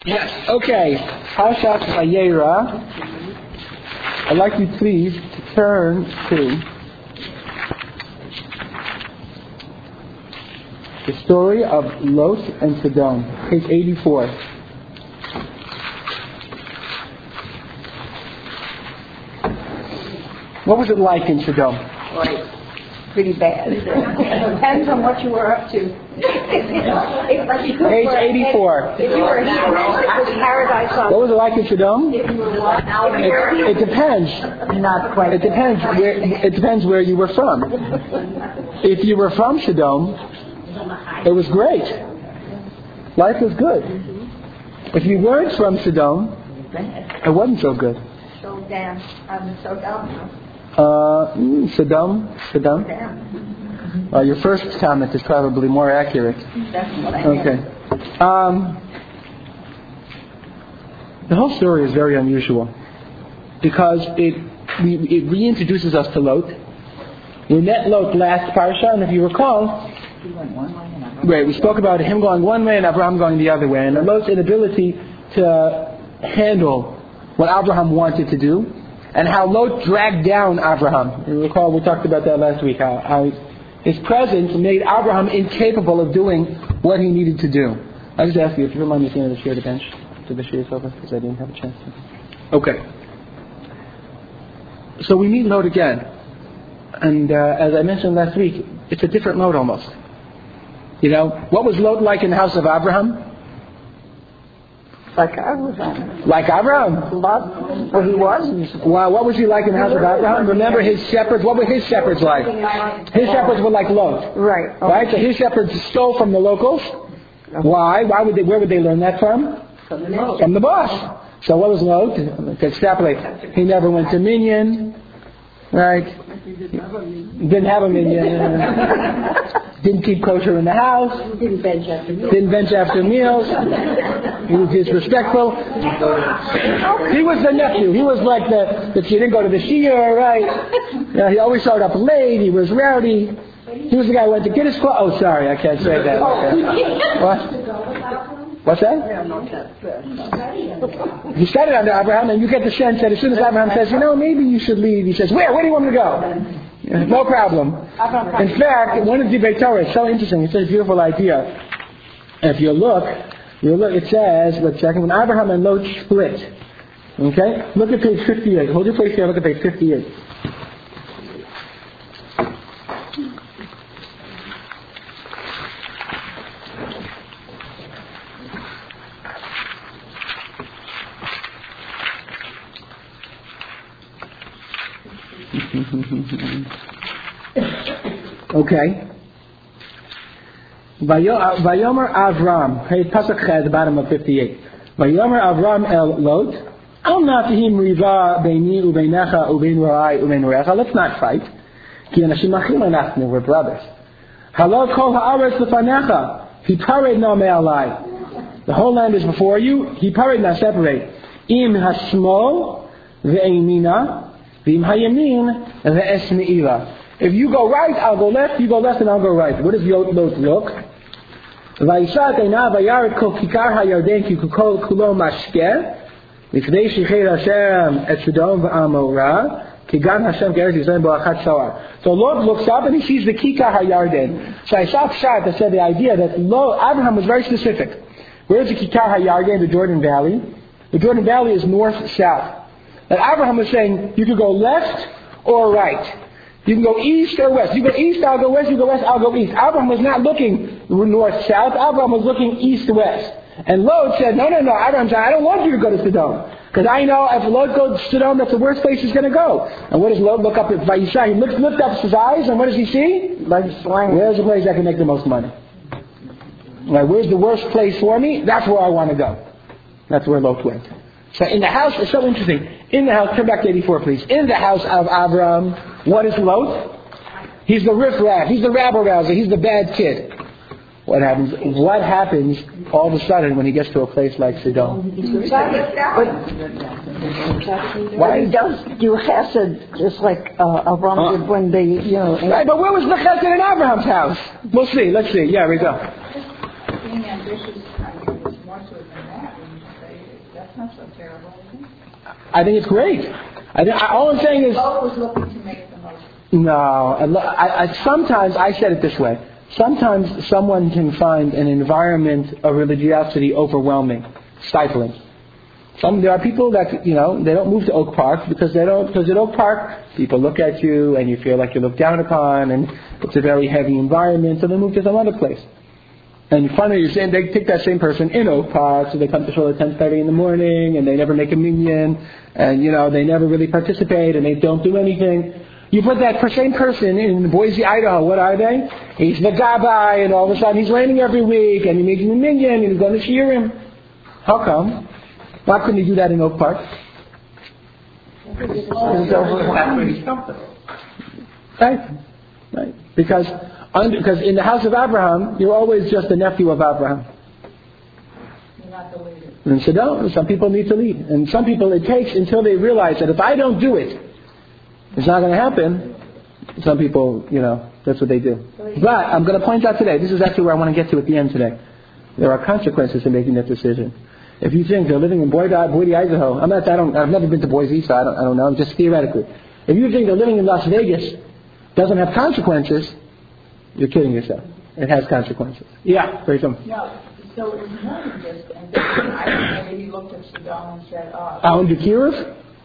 Yes, okay. Parashat Vayera. I'd like you please to turn to the story of Lot and Sodom, page 84. What was it like in Sodom? Right. Pretty bad. Depends on what you were up to. Page 84. If you were here, it was paradise on. What was it like in Sodom? If you were out here, It depends. not quite. It depends where you were from. If you were from Sodom, it was great. Life was good. If you weren't from Sodom, it wasn't so good. So damn. I'm so dumb. Sodom. Your first comment is probably more accurate. That's what I Okay. The whole story is very unusual because it reintroduces us to Lot. We met Lot last parsha, and if you recall, we spoke about him going one way and Abraham going the other way, and Lot's inability to handle what Abraham wanted to do, and how Lot dragged down Abraham. You recall we talked about that last week, how his presence made Abraham incapable of doing what he needed to do. I just ask you if you remind me to share the bench to the share over, because I didn't have a chance to. Okay. So we meet Lot again. And as I mentioned last week, it's a different Lot almost. You know, what was Lot like in the house of Abraham? Like Abraham. Like Abraham? Well, he was. Well, what was he like in the house of Abraham? Remember his shepherds? What were his shepherds like? His shepherds were like Lot. Right. Okay. Right? So his shepherds stole from the locals. Why? Where would they learn that from? From the boss. So what was Lot? To extrapolate. He never went to Minyan. Right? Didn't have a Minyan. Didn't keep kosher in the house. Didn't bench after He meals. was disrespectful. He was the nephew. He was like that you didn't go to the shiur, right? He always showed up late. He was rowdy. He was the guy who went to get his clothes. Oh, sorry, I can't say that. Okay. What? What's that? He started under Abraham, and you get the sense that as soon as Abraham says, maybe you should leave, he says, where do you want me to go? No problem. In fact, one of the Debate Torah is so interesting. It's a beautiful idea. If you look, it says, let's check, when Abraham and Lot split. Okay? Look at page 58. Hold your place here, look at page 58. Okay. Vayomer Avram. Hey, Pasuk at the bottom of 58. Vayomer Avram el Lot. Al natihim riva beini ubeinecha ubein ra'ai ubein recha. Let's not fight. Ki anashim achim anachnu. We're brothers. Halal kol haaretz lefanecha. Hipared na me'alai. The whole land is before you. Hipared na separate. Im hashmol ve'emina. V'im hayamin ve'esmeila. If you go right, I'll go left. You go left, and I'll go right. What does Lot look? Vayishat einav vayared kol kikar hayarden ki kol kulo mashkeh l'kdei shicher Hashem et Sodom v'Amorah ki gan Hashem ge'eretz Yisrael bo'achat shawar. So Lot looks up and he sees the kikar hayarden. So I saw Pshat that said the idea that Abraham was very specific. Where's the kikar hayarden? The Jordan Valley. The Jordan Valley is north-south. That Abraham was saying you could go left or right. You can go east or west. You go east, I'll go west. You go west, I'll go east. Abraham was not looking north-south. Abraham was looking east-west. And Lot said, no. Abraham said, I don't want you to go to Sodom. Because I know if Lot goes to Sodom, that's the worst place he's going to go. And what does Lot look up at Vayisha? He lifts up his eyes, and what does he see? Where's the place I can make the most money? Right, where's the worst place for me? That's where I want to go. That's where Lot went. So in the house, it's so interesting. In the house, turn back to 84, please. In the house of Abraham, what is Lot? He's the riffraff. He's the rabble-rouser. He's the bad kid. What happens all of a sudden when he gets to a place like Sodom? Why? He does do chesed just like Abraham did when they, Right, but where was the chesed in Abraham's house? We'll see. Let's see. Yeah, we go. Being ambitious, I think, was more so than that. That's not so terrible, is it? I think it's great. All I'm saying is... Lot was looking to make the most. No. Sometimes, I said it this way. Sometimes someone can find an environment of religiosity overwhelming, stifling. There are people that, they don't move to Oak Park because at Oak Park, people look at you and you feel like you're looked down upon and it's a very heavy environment, so they move to some other place. And finally, you're saying they take that same person in Oak Park, so they come to shul at 10:30 in the morning, and they never make a minyan, and they never really participate, and they don't do anything. You put that same person in Boise, Idaho. What are they? He's the gabbai, and all of a sudden he's learning every week, and he's making a minyan, and he's going to shear him. How come? Why couldn't he do that in Oak Park? That's where he's comfortable. Right. Because in the house of Abraham, you're always just the nephew of Abraham. You're not the leader. And so no, some people need to lead. And some people it takes until they realize that if I don't do it, it's not going to happen. Some people, that's what they do. But I'm going to point out today, this is actually where I want to get to at the end today. There are consequences to making that decision. If you think they're living in Boise, Idaho, I've never been to Boise, so I don't know, just theoretically. If you think they're living in Las Vegas doesn't have consequences, you're kidding yourself. It has consequences. Yeah, very simple. No, so it's more than just, and I don't know, maybe he looked at Saddam and said, Alan Dukirov?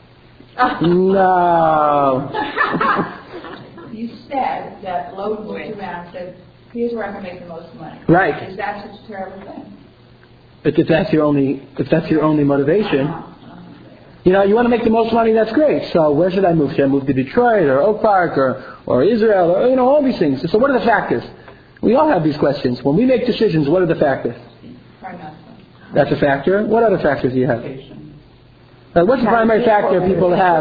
No. You said that Lot moved around and said, here's where I can make the most money. Right. Is that such a terrible thing? If that's your only motivation, you want to make the most money, that's great. So where should I move? Should I move to Detroit or Oak Park or Israel or all these things? So what are the factors? We all have these questions. When we make decisions, what are the factors? That's a factor. What other factors do you have? What's the primary factor people have?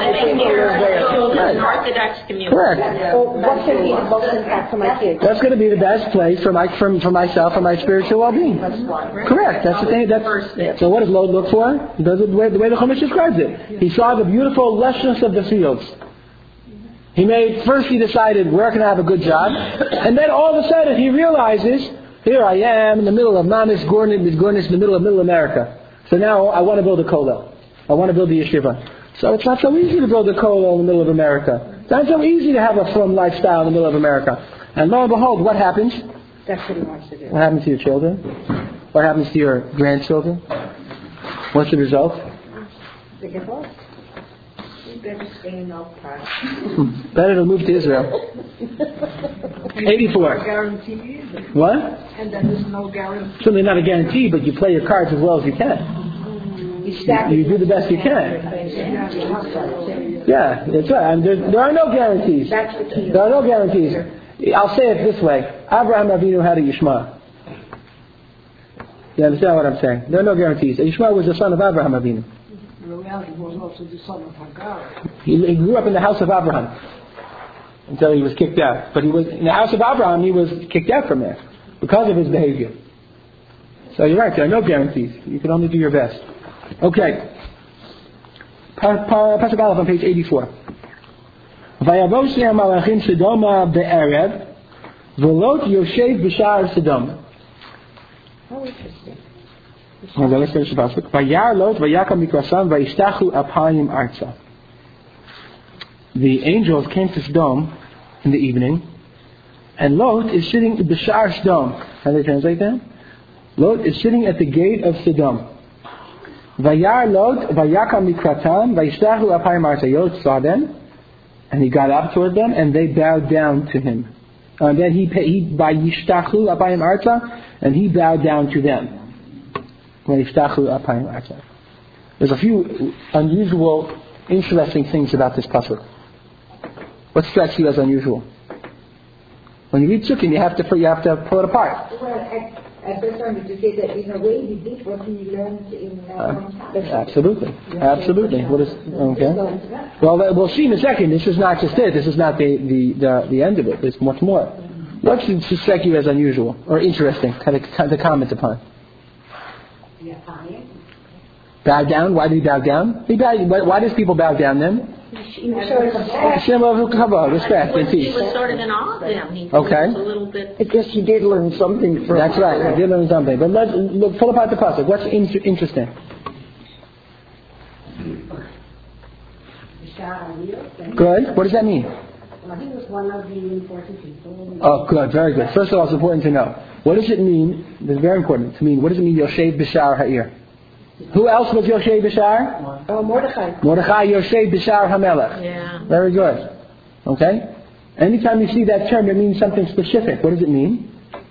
Orthodox community. Correct. What can be the most impact for my kids? That's going to be the best place for myself, for my spiritual well-being. Correct. That's the thing. So what does Lot look for? The way the Chumash describes it. He saw the beautiful lushness of the fields. First he decided, where can I have a good job? And then all of a sudden he realizes, here I am in the middle of Mamish Gornish, in the middle of Middle America. So now I want to build a kollel. I want to build a yeshiva. So it's not so easy to build a kollel in the middle of America. It's not so easy to have a frum lifestyle in the middle of America. And lo and behold, what happens? That's what he wants to do. What happens to your children? What happens to your grandchildren? What's the result? They get lost. You better stay in Oak Park. Better to move to Israel. 84. Guarantee either. What? And then there's no guarantee. Certainly not a guarantee, but you play your cards as well as you can. You do the best you can. Yeah, that's right. And there are no guarantees. There are no guarantees. I'll say it this way. Abraham Avinu had a Yishmael. You understand what I'm saying? There are no guarantees. Yishmael was the son of Abraham Avinu. He was also the son of Hagar. He grew up in the house of Abraham until he was kicked out. But he was in the house of Abraham. He was kicked out from there because of his behavior. So you're right. There are no guarantees. You can only do your best. Okay. Pasuk Aleph on page 84. Vayavo shnei malachim Sodoma be'erev, v'lot yoshev b'sha'ar Sodoma. How interesting. Let's finish the pasuk. Vayar Lot vayakam mikrasam vayishtachu apayim arza. The angels came to Sodom in the evening, and Lot is sitting in b'sha'ar Sodom. How do they translate that? Lot is sitting at the gate of Sodom. Vayar Lot vayakam mikratam vayishtachu apayim arza. Lot saw them, and he got up toward them, and they bowed down to him. And then he vayishtachu apayim arza, and he bowed down to them. There's a few unusual, interesting things about this pasuk. What strikes you as unusual? When you read Sukkim, you have to pull it apart. Well, I just wanted to say that in a way he did what he learned in Absolutely. What is okay? Well, we'll see in a second. This is not just it. This is not the end of it. There's much more. What should strike you as unusual or interesting? Kind of comment upon. Bow down? Why do you bow down? Why does people bow down then? Symbol of respect and peace. He was sort of in awe of them. He okay. was a little bit. I guess he did learn something from. That's right. He did learn something. But let's pull apart the pasuk. What's interesting? Good. What does that mean? Well, he was one of the important people. Oh, good. Very good. First of all, it's important to know. What does it mean? It's very important to mean. What does it mean, Yoshev B'Shar Ha'ir? Who else was Yoshev B'Shar? Mordechai. Mordechai Yoshev B'Shar HaMelech. Yeah. Very good. Okay? Anytime you see that term, it means something specific. What does it mean?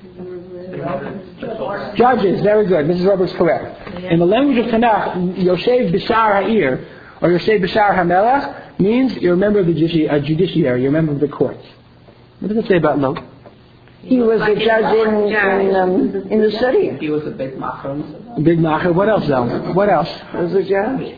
Judges. Very good. Mrs. Roberts correct. Yeah. In the language of Tanakh, Yoshev B'Shar Ha'ir or Yoshev B'Shar HaMelech means you're a member of the judiciary, you're a member of the courts. What does it say about Lot? He was a judge in the city. He was a big macher. Big macher. What else, though? What else? He was a judge.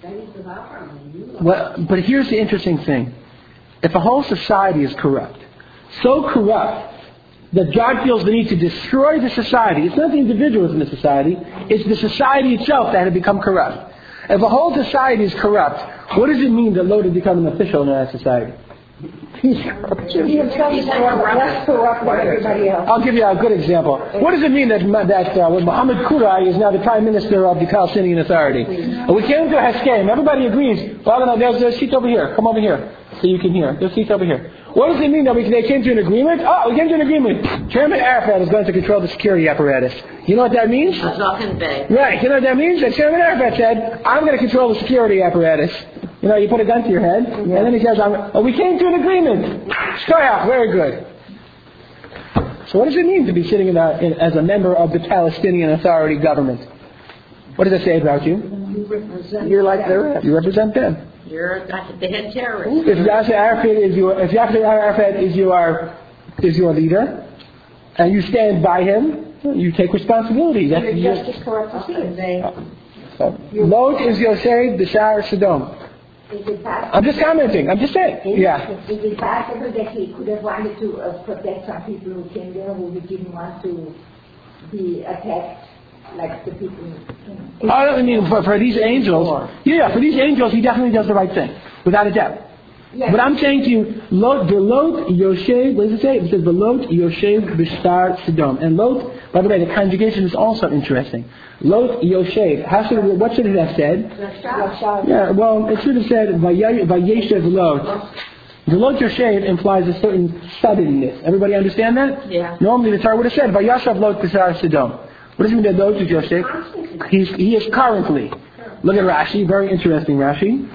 Well, but here's the interesting thing. If a whole society is corrupt, so corrupt that God feels the need to destroy the society, it's not the individuals in the society, it's the society itself that had become corrupt. If a whole society is corrupt, what does it mean that Lot had become an official in that society? He himself is less corrupt than everybody else. I'll give you a good example. What does it mean that when Muhammad Kurai is now the Prime Minister of the Palestinian Authority? We came to a Haskem. Everybody agrees. Well, there's a seat over here. Come over here so you can hear. There's a seat over here. What does it mean that they came to an agreement? Oh, we came to an agreement. Chairman Arafat is going to control the security apparatus. You know what that means? Right. You know what that means? That Chairman Arafat said, I'm going to control the security apparatus. You know, you put a gun to your head, and then he says, we came to an agreement. Shkoyach, very good. So what does it mean to be sitting as a member of the Palestinian Authority government? What does it say about you? You're like the rest. You represent them. You're the head terrorist. If Yasser Arafat is your leader, and you stand by him, you take responsibility. That's You're just as corrupt as he is. Lot is Yosef B'Shar Sodom. I'm just commenting. I'm just saying. Yeah. Is it possible that he could have wanted to protect some people who came there who didn't want to be attacked like the people? I mean, for these angels, for these angels, he definitely does the right thing, without a doubt. Yes. But I'm saying to you, Lot Yoshev, what does it say? It says, Lot Yoshev B'Shar Sodom. And Lot, by the way, the conjugation is also interesting. Lot Yoshev. What should it have said? Yeah, well, it should have said, Vayeshev Lot. The Lot Yoshev implies a certain suddenness. Everybody understand that? Yeah. Normally the Torah would have said, Vayeshev Lot B'Shar Sodom. What does it mean that Lot is Yoshev? He is currently. Look at Rashi, very interesting Rashi.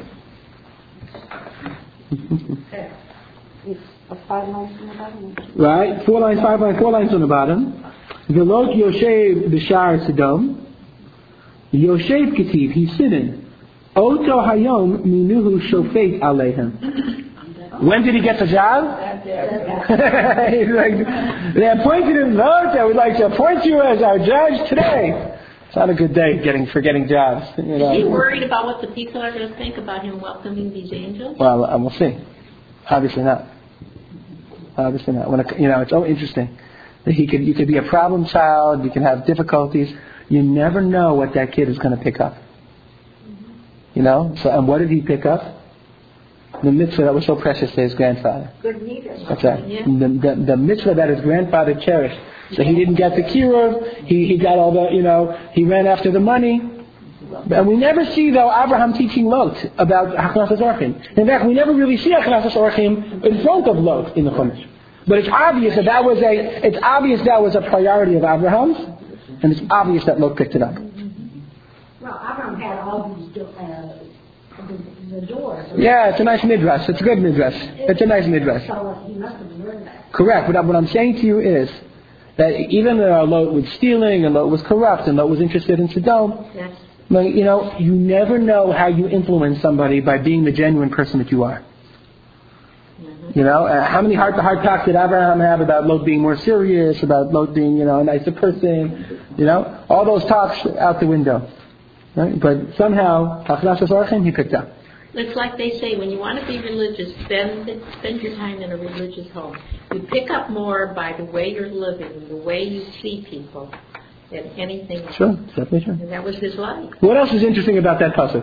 It's 5 lines on the bottom. Right, 4 lines on the bottom. Velot Yoshev B'Shar Sodom. Yoshev Ketiv, he's sitting. Oto Hayom Minuhu Shofet Alehem. When did he get the job? He's like, they appointed him, Lot, I would like to appoint you as our judge today. It's not a good day for getting jobs. Is he worried about what the people are going to think about him welcoming these angels? Well, we'll see. Obviously not. When it's so interesting that you could be a problem child. You can have difficulties. You never know what that kid is going to pick up. You know. So, and what did he pick up? The mitzvah that was so precious to his grandfather. Good leaders. That's right. Yeah. The mitzvah that his grandfather cherished. So he didn't get the kiruv. He got all the, he ran after the money. And we never see, though, Abraham teaching Lot about Hachnasas Orchim. In fact, we never really see Hachnasas Orchim in front of Lot in the Chumash. But it's obvious that was a priority of Abraham's, and it's obvious that Lot picked it up. Well, Abraham had all these the doors. Yeah, it's a nice midrash. It's a good midrash. It's a nice midrash. So he must have learned that. Correct. But what I'm saying to you is that even though Lot was stealing, and Lot was corrupt, and Lot was interested in Sodom, Yes. you never know how you influence somebody by being the genuine person that you are. Mm-hmm. How many heart-to-heart talks did Abraham have about Lot being more serious, about Lot being, a nicer person? All those talks out the window. Right? But somehow, Hachnasas Orchim, he picked up. It's like they say, when you want to be religious, spend your time in a religious home. You pick up more by the way you're living, the way you see people, than anything else. Sure, definitely true. And that was his life. What else is interesting about that pasuk?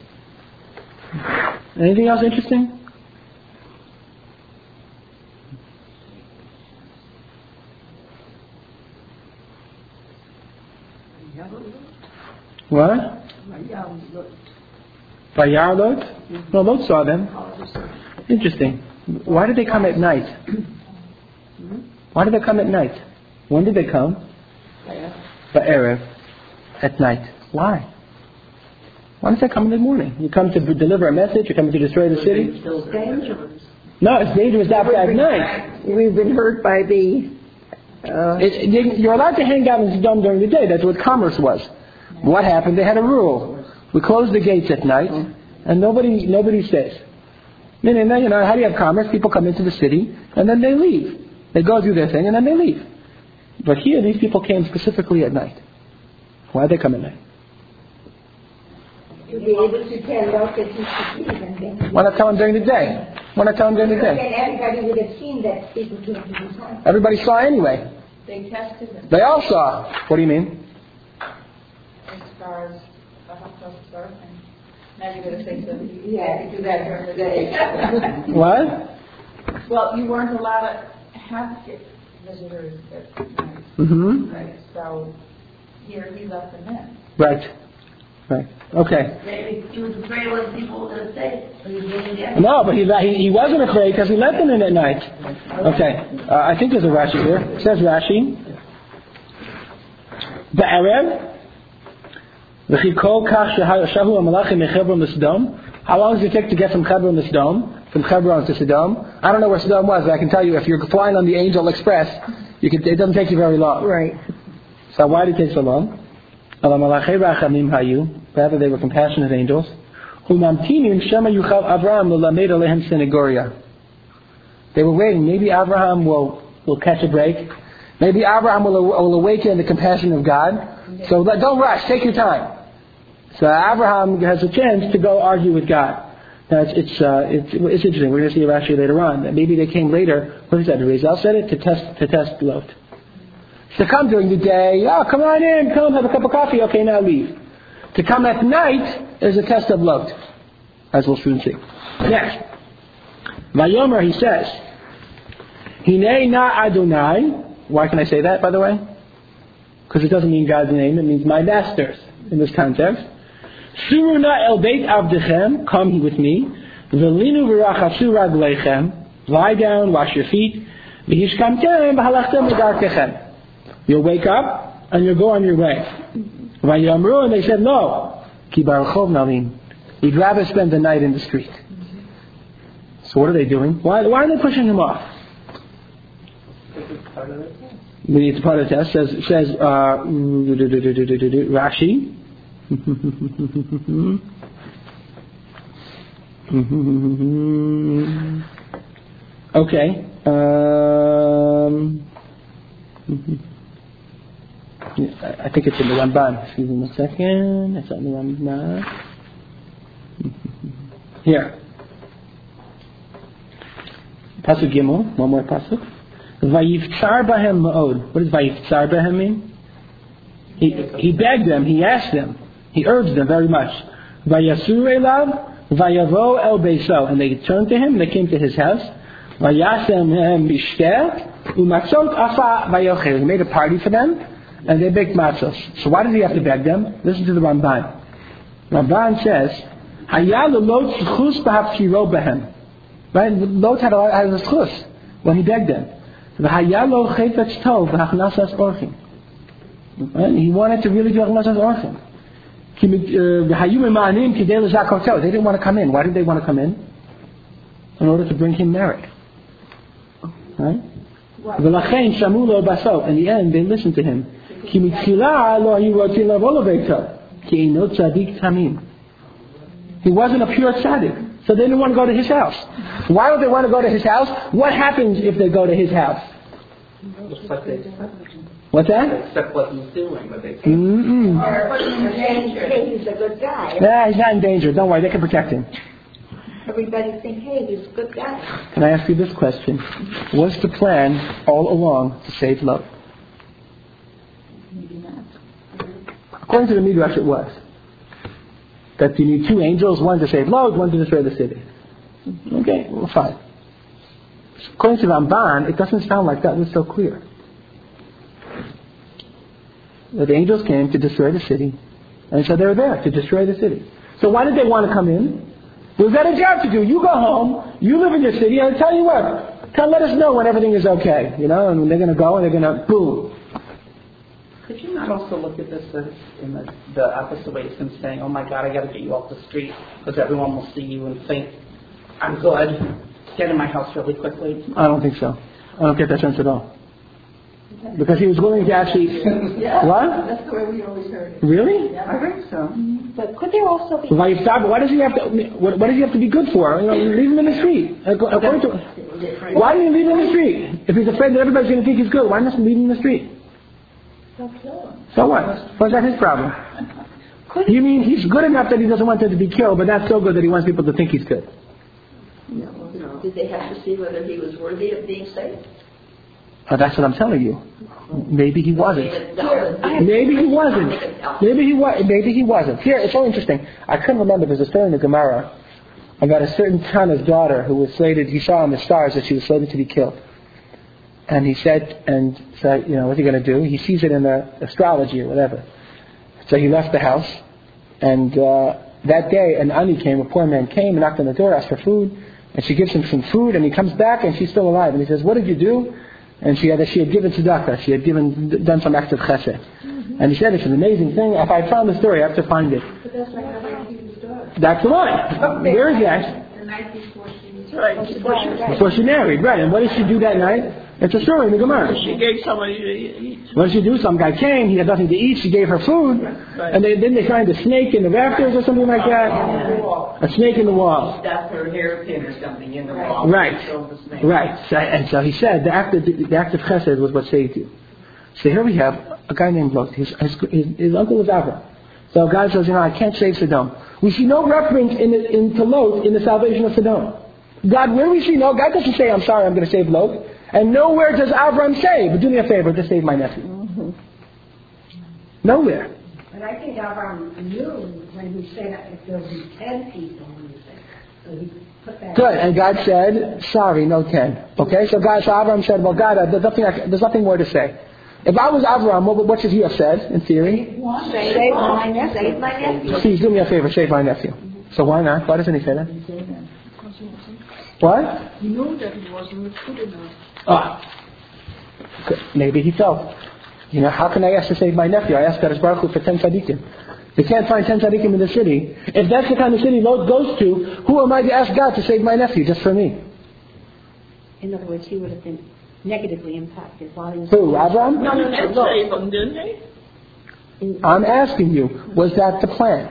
Anything else interesting? What? Vayar Lot? No, Lot saw them. Interesting. Why did they come at night? Why did they come at night? When did they come? Ba'erev. At night. Why? Why does that come in the morning? You come to deliver a message, you're coming to destroy the city? It's dangerous. No, it's dangerous after at night. We've been hurt by the... You're allowed to hang out in Sodom during the day. That's what commerce was. What happened? They had a rule. We close the gates at night, and nobody stays. Meaning, how do you have commerce? People come into the city, and then they leave. They go do their thing, and then they leave. But here, these people came specifically at night. Why did they come at night? To be able to tell Lot that he should leave, and then... Why not tell them during the day? Why not tell them during the Then day? everybody would have seen that people came to his house. Everybody saw anyway. They tested them They all saw. What do you mean? as far as the house surf, and now you're going to say something. Yeah. You do that during the day. What? Well, you weren't allowed to have visitors at night. Mm-hmm. Right. So here he left them in. Right. Okay. Maybe he was afraid what people were going to say. So he didn't get No, but he wasn't afraid because he let them in at night. Okay. I think there's a Rashi here. It says Rashi. Ba'erev. How long does it take to get from Hebron to Sodom? From Hebron to Sodom? I don't know where Sodom was, but I can tell you if you're flying on the Angel Express, it doesn't take you very long. Right. So why did it take so long? Rather, they were compassionate angels. They were waiting. Maybe Abraham will catch a break. Maybe Abraham will awaken the compassion of God. So don't rush. Take your time. So Abraham has a chance to go argue with God. Now it's interesting. We're going to see Rashi later on that maybe they came later. What is that? Rizal said it to test Lot. To come during the day, come on in, come have a cup of coffee. Okay, now leave. To come at night is a test of Lot, as we'll soon see. Next, Vayomer, he says, Hinei na Adonai. Why can I say that, by the way? Because it doesn't mean God's name; it means my masters in this context. Suruna el beit avdechem, come with me. Velinu v'rachasu ragleichem, lie down, wash your feet. V'hishkamtem v'halachtem v'darkechem. You'll wake up and you'll go on your way. Vayamru, and they said no. Ki barachov nalim. We'd rather spend the night in the street. So what are they doing? Why are they pushing him off? It's part of the test. Says Rashi. Okay. I think it's in the Ramban. Excuse me a second. It's on the Ramban. Here. Pasuk Gimel. One more pasuk. Vayivtzar bahem ma'od. What does Vayivtzar bahem mean? He begged them. He asked them. He urged them very much. Vayasur elav. Vayavo el beiso. And they turned to him. And they came to his house. Vayasem hem bishter. Umatzot afa vayocher. He made a party for them. And they baked matzos. So why does he have to beg them? Listen to the Ramban. Ramban says, Hayal Lot zchus b'hafkiro behem. Right? Lot had a zchus when he begged them. V'hayal lo chayfetz tov v'hachnasas orchim. He wanted to really do achnasas orchim. V'hayu memanim kidei l'zakoto. They didn't want to come in. Why did they want to come in? In order to bring him merit. Right? V'lachein shamu lo baso. In the end, they listened to him. He was not a pure tzaddik, so they didn't want to go to his house. Why would they want to go to his house? What happens if they go to his house? What's that? Except what he's doing, but they He's a good guy. Nah, he's not in danger. Don't worry, they can protect him. Everybody think, hey, he's a good guy. Can I ask you this question? Was the plan all along to save Lot? According to the Midrash, it was. That you need two angels, one to save Lot, one to destroy the city. Okay, well, fine. According to Ramban, it doesn't sound like that was so clear. That the angels came to destroy the city, and so they were there to destroy the city. So why did they want to come in? We've got a job to do. You go home, you live in your city, and I tell you what, let us know when everything is okay, and when they're going to go and they're going to, boom. Could you not also look at this as in the opposite way, as him saying, oh my God, I got to get you off the street because everyone will see you and think, I'm good, get in my house really quickly? I don't think so. I don't get that sense at all. Because he was willing to actually... Yeah, what? that's the way we always heard it. Really? Yeah. I think so. But could there also be... Why does he have to? What does he have to be good for? Leave him in the street. According to, why do you leave him in the street? If he's afraid that everybody's going to think he's good, why not leave him in the street? So what? What's that his problem? You mean he's good enough that he doesn't want them to be killed, but not so good that he wants people to think he's good? No. Did they have to see whether he was worthy of being saved? That's what I'm telling you. Maybe he wasn't. Maybe he wasn't. Maybe he wasn't. Here, it's so interesting. I couldn't remember. There's a story in the Gemara about a certain Tana's daughter who was slated. He saw on the stars that she was slated to be killed, and he said, what's he going to do? He sees it in the astrology or whatever. So he left the house, and that day an ani came, a poor man came and knocked on the door, asked for food, and she gives him some food, and he comes back and she's still alive, and he says, "What did you do?" And she had given tzedakah. She had done some acts of chesed. Mm-hmm. And he said, it's an amazing thing. If I found the story, I have to find it. But that's like how he was doing. That's the one. Where is that? The night before she was Before she married, right. And what did she do that night? It's a story in the Gemara. She gave somebody to eat. What did she do? Some guy came, he had nothing to eat, she gave her food, and then they find a snake in the rafters or something like that. A snake in the wall. Stuck her hairpin or something in the wall. Right. And so he said, the act of chesed was what saved you. So here we have a guy named Lot. His uncle was Avram. So God says, I can't save Sodom. We see no reference to Lot in the salvation of Sodom. God, where do we see? No, God doesn't say, I'm sorry, I'm going to save Lot. And nowhere does Avram say, but do me a favor, just save my nephew. Mm-hmm. Nowhere. But I think Avram knew when he said if there would be 10 people, so he put that. Good, and God said, sorry, no 10. Okay, so Avram said, well, God, there's nothing more to say. If I was Avram, what should he have said, in theory? Save my nephew. Please do me a favor, save my nephew. So why not? Why doesn't he say that? What? He knew that he wasn't good enough. Maybe he felt, how can I ask to save my nephew? I asked God Baruch Hu for 10 tzaddikim. They can't find 10 tzaddikim in the city. If that's the kind of city Lot goes to, who am I to ask God to save my nephew just for me? In other words, he would have been negatively impacted while he was... Who, Avram? No, save him, didn't they? I'm asking you, was that the plan?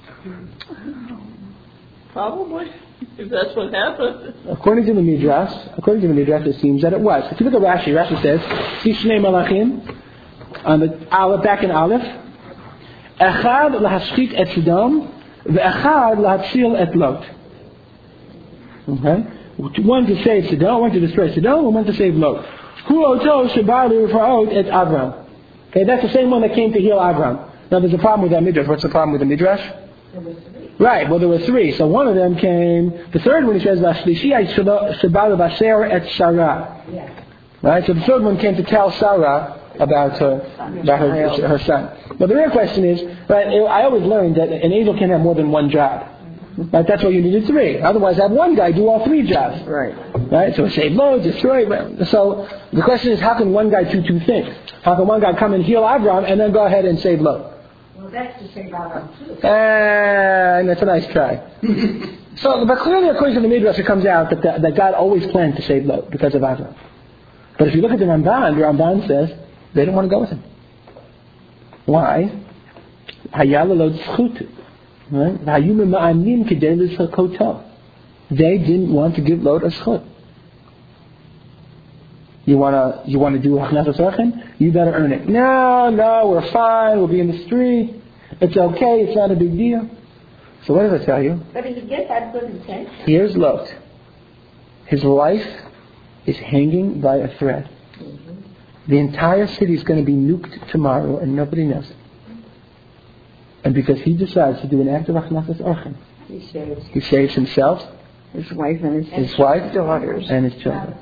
Probably. If that's what happened. According to the Midrash, it seems that it was. If you look at Rashi says, Tishnei Malachim, on the Aleph, back in Aleph, Echad lahashchit et Sodom, ve'echad lahatzil et Lot. Okay? One to save Sodom, one to destroy Sodom, and one to save Lot. Hu oto shebar l'rifa'ot et Avram. Okay, that's the same one that came to heal Avram. Now there's a problem with that Midrash. What's the problem with the Midrash? Right, well there were 3. So one of them came, the third one he says, right, so the third one came to tell Sarah about her son. But the real question is, right, I always learned that an angel can't have more than one job. Right, that's why you needed 3. Otherwise have one guy do all 3 jobs. Right, so save Lot, destroy. So the question is, how can one guy do 2 things? How can one guy come and heal Avram and then go ahead and save Lot? That's to save Avram too. And that's a nice try. But clearly, according to the Midrash, it comes out that God always planned to save Lot because of Avram. But if you look at the Ramban says they didn't want to go with him. Why? They didn't want to give Lot a zchut. You want to do Hachnasas Orchen? You better earn it. No, we're fine. We'll be in the street. It's okay. It's not a big deal. So what does it tell you? But if you get that good intent. Here's Lot. His life is hanging by a thread. Mm-hmm. The entire city is going to be nuked tomorrow, and nobody knows it. And because he decides to do an act of Hachnasas Orchen, he saves himself, his wife, and his wife, daughters, and his children.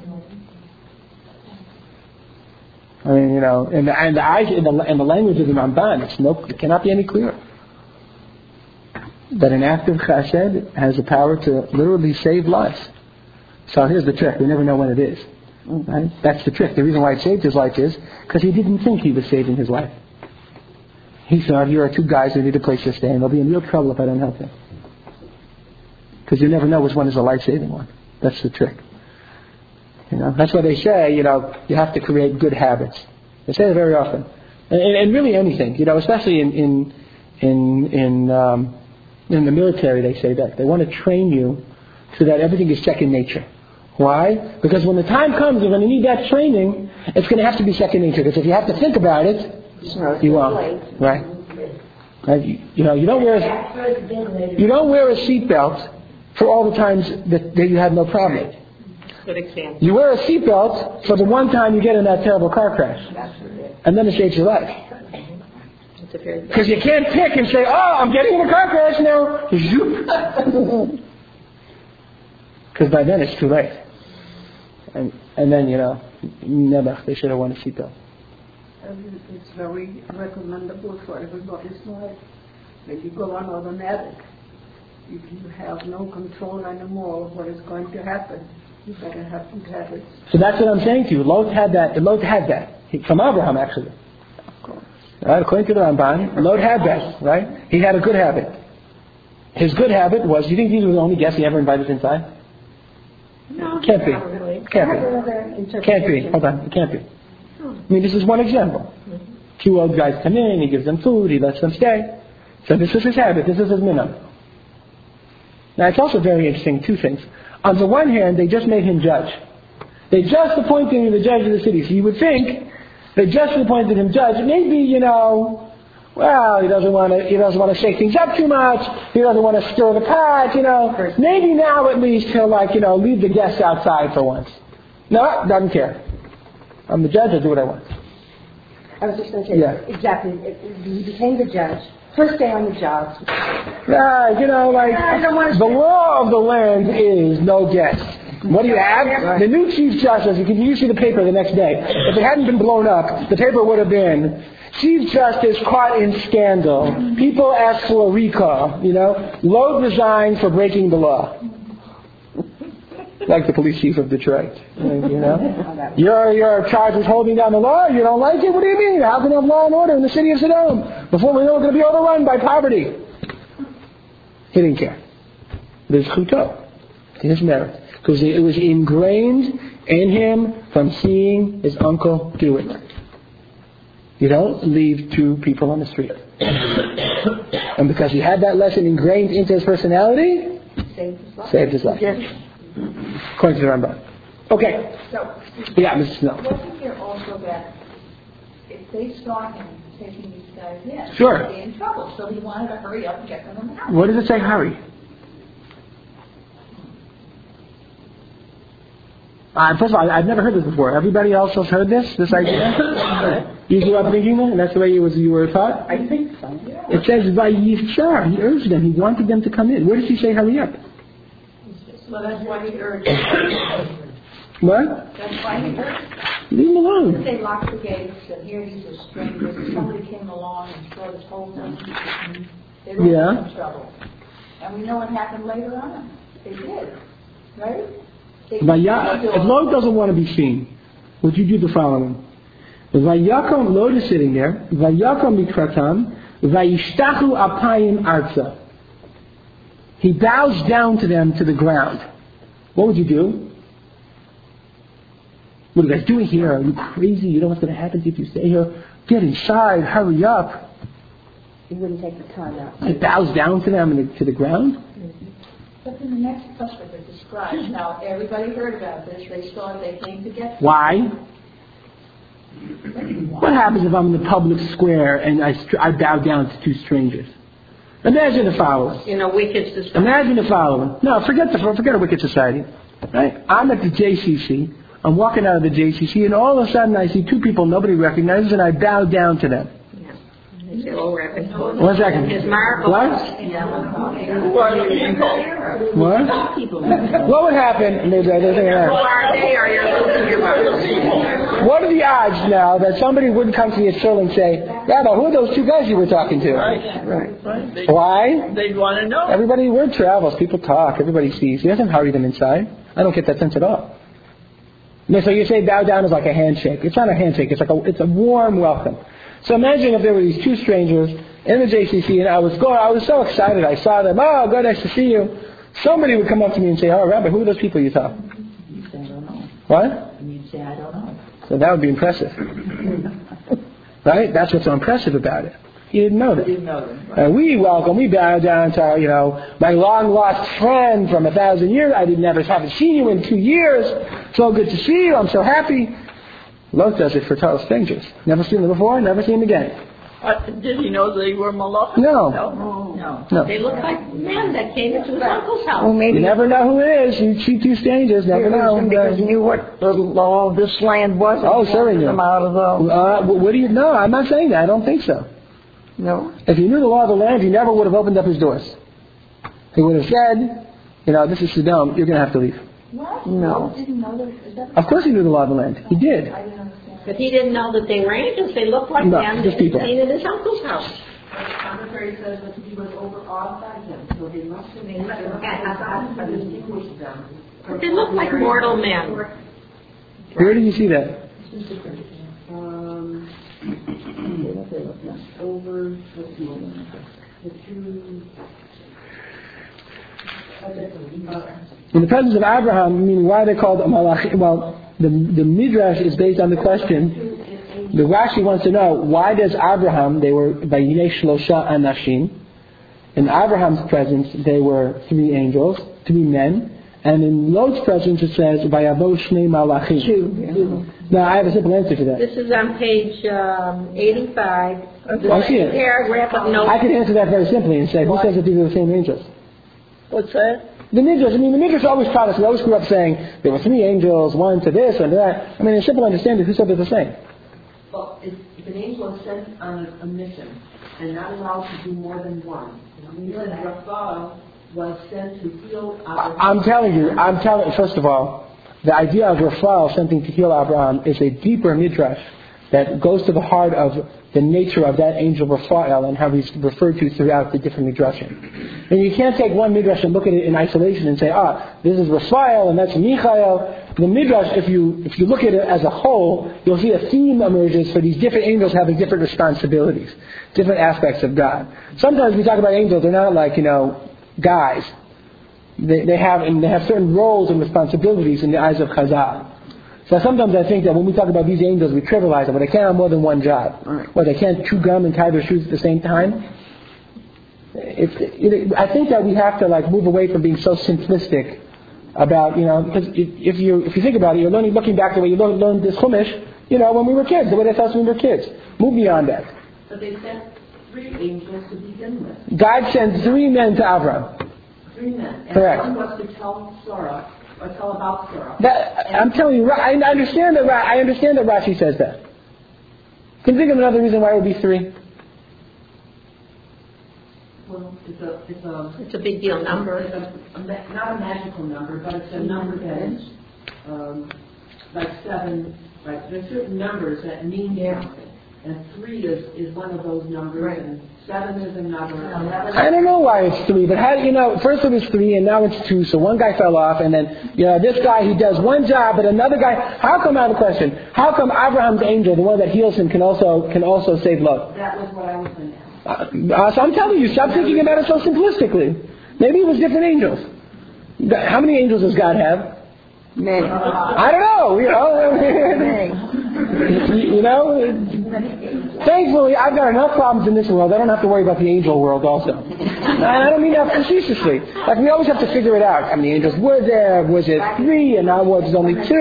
I mean, in the language of the Ramban, it cannot be any clearer. that an act of chesed has the power to literally save lives. So here's the trick. We never know when it is. Right? That's the trick. The reason why it saved his life is because he didn't think he was saving his life. He thought, here are two guys who need a place to stay, and they'll be in real trouble if I don't help them. Because you never know which one is a life-saving one. That's the trick. That's why they say, you have to create good habits. They say it very often. And really anything, especially in the military, they say that. They want to train you so that everything is second nature. Why? Because when the time comes, you're going to need that training, it's going to have to be second nature. Because if you have to think about it, you won't. Right? You don't wear a seatbelt for all the times that you have no problem. Good example. You wear a seatbelt for the one time you get in that terrible car crash. And then it saves your life. Because you can't pick and say, I'm getting in a car crash now. Because by then it's too late. And then, never, they should have worn a seatbelt. It's very recommendable for everybody's life. If you go on automatic, you have no control anymore of what is going to happen. You better have good habits. So that's what I'm saying to you. Lot had that. Lot had that. From Abraham, actually. Right? According to the Ramban, Lot had that. Right? He had a good habit. His good habit was, you think these were the only guests he ever invited inside? No, can't be. Really. Can't be. Can't be. Hold on. It can't be. I mean, this is one example. Two old guys come in, he gives them food, he lets them stay. So this is his habit. This is his minhag. Now, it's also very interesting, two things. On the one hand, they just made him judge. They just appointed him the judge of the city. So you would think they just appointed him judge. Maybe, he doesn't want to shake things up too much. He doesn't want to stir the pot, Maybe now at least he'll leave the guests outside for once. No, doesn't care. I'm the judge, I do what I want. I was just going to say, exactly. He became the judge. First day on the job. Right, the law of the land is no guests. What do you have? The new Chief Justice, you see the paper the next day. If it hadn't been blown up, the paper would have been, Chief Justice caught in scandal. People ask for a recall, Lot resigned for breaking the law. Like the police chief of Detroit. You're charged with holding down the law, you don't like it? What do you mean? How can you have law and order in the city of Sodom? Before we know we're going to be overrun by poverty. He didn't care. It is chuto, his merit. Because it was ingrained in him from seeing his uncle do it. You don't leave two people on the street. And because he had that lesson ingrained into his personality, saved his life. Yes. According to the Rambam. Okay. So, Mrs. Snow. Wasn't there also that if they saw him taking these guys in, sure, they'd be in trouble. So he wanted to hurry up and get them in the house. What does it say, hurry? First of all, I've never heard this before. Everybody else has heard this idea? You grew up thinking that? And that's the way you were taught? I think so, yeah. It says, Vayifshar. He urged them. He wanted them to come in. Where does he say hurry up? Well, that's why he urged. What? That's why he urged. Leave him alone. They locked the gates, and here these are strangers. Somebody came along and saw this whole thing. They were in trouble. And we know what happened later on. They did. Right? If Lot doesn't want to be seen, would you do the following? Vayakom, Lot is sitting there. Vayakom mikratam. Vayishtachu apayim arza. He bows down to them to the ground. What would you do? What are you guys doing here? Are you crazy? You know what's going to happen if you stay here? Get inside. Hurry up. He wouldn't take the time out. He bows down to them to the ground. But in the next pasuk it describes, now everybody heard about this, they saw it, they came to get them. Why? What happens if I'm in the public square and I bow down to two strangers? Imagine the following. In a wicked society. Imagine the following. No, forget a wicked society. Right? I'm at the JCC. I'm walking out of the JCC, and all of a sudden I see two people nobody recognizes, and I bow down to them. One second. What? What? What would happen? Who are they? Are you losing your mind? What are the odds now that somebody wouldn't come to me at Shul and say, Rabbi, who are those two guys you were talking to? Right. Why? They'd want to know. Everybody, word travels. People talk. Everybody sees. He doesn't hurry them inside. I don't get that sense at all. No, so you say bow down is like a handshake. It's not a handshake. It's a warm welcome. So imagine if there were these two strangers in the JCC, and I was so excited. I saw them. Oh, good, nice to see you. Somebody would come up to me and say, "Oh, Rabbi, who are those people you saw?" You'd say, I don't know. What? And you'd say, I don't know. So that would be impressive, right? That's what's so impressive about it. He didn't know that. You didn't know them. Right? And we bow down to our, my long lost friend from 1,000 years. I haven't seen you in 2 years. So good to see you. I'm so happy. Lot does it for total strangers. Never seen them before. Never seen them again. Did he know they were malachim? No. They look like men that came into his uncle's house. Well, maybe You never know who it is. You see two strangers. Never know. because he knew what the law of this land was. Oh, sure he knew. Them out of the... What do you know? I'm not saying that. I don't think so. No. If he knew the law of the land, he never would have opened up his doors. He would have said, this is Sodom. You're going to have to leave. What? No. Didn't know that? Is that Of course he knew the law of the land. He did. I didn't understand. But he didn't know that they were angels. They looked like No, men just that he people. seen in his uncle's house. The commentary says that he was overawed by him, so they must have made to distinguish them. But they looked like mortal men. Where did you see that? Over the two. In the presence of Abraham, meaning why are they called Malachim? Well, the Midrash is based on the question. The Rashi wants to know, why does Abraham, they were Vayinei Shlosha Anashim. In Abraham's presence, they were 3 angels, 3 men. And in Lot's presence, it says, Vayavo Shnei Malachim. Now, I have a simple answer to that. This is on page 85. I see it. Paragraph of notes. I could answer that very simply and say, who says that these are the same angels? What's that? The Midrash always taught us, we always grew up saying, there were 3 angels, one to this, one to that. In simple understanding, who said they're the same? Well, if an angel is sent on a mission and not allowed to do more than one, you said Raphael was sent to heal Abraham. I'm telling you, first of all, the idea of Raphael sending to heal Abraham is a deeper Midrash that goes to the heart of the nature of that angel Raphael and how he's referred to throughout the different Midrashim. And you can't take one Midrash and look at it in isolation and say, this is Raphael and that's Michael. The Midrash, if you look at it as a whole, you'll see a theme emerges for these different angels having different responsibilities, different aspects of God. Sometimes we talk about angels, they're not like, guys. They have certain roles and responsibilities in the eyes of Chazal. So sometimes I think that when we talk about these angels, we trivialize them, but they can't have more than one job. Or they can't chew gum and tie their shoes at the same time. I think that we have to move away from being so simplistic about, because if you think about it, you're looking back the way you learned this Chumash, when we were kids, the way they taught us when we were kids. Move beyond that. But they sent 3 angels to begin with. God sent 3 men to Avram. 3 men. And Correct. one was to tell Sarah, or tell about Sarah. I'm telling you, I understand that Rashi says that. Can you think of another reason why it would be 3? Well, It's a big deal number. It's not a magical number, but it's a number that is like 7. Right? There's certain numbers that mean something. And 3 is one of those numbers, right. And 7 is another. I don't know why it's 3, but first it was 3 and now it's 2, so one guy fell off and then, this guy, he does one job, but another guy, how come, I have a question, how come Abraham's angel, the one that heals him, can also save Lot? That was what I was going to ask. So I'm telling you, stop thinking about it so simplistically. Maybe it was different angels. How many angels does God have? Many. I don't know. Thankfully, I've got enough problems in this world. I don't have to worry about the angel world also. And I don't mean that facetiously. We always have to figure it out. How many angels were there? Was it 3? And now was it only 2?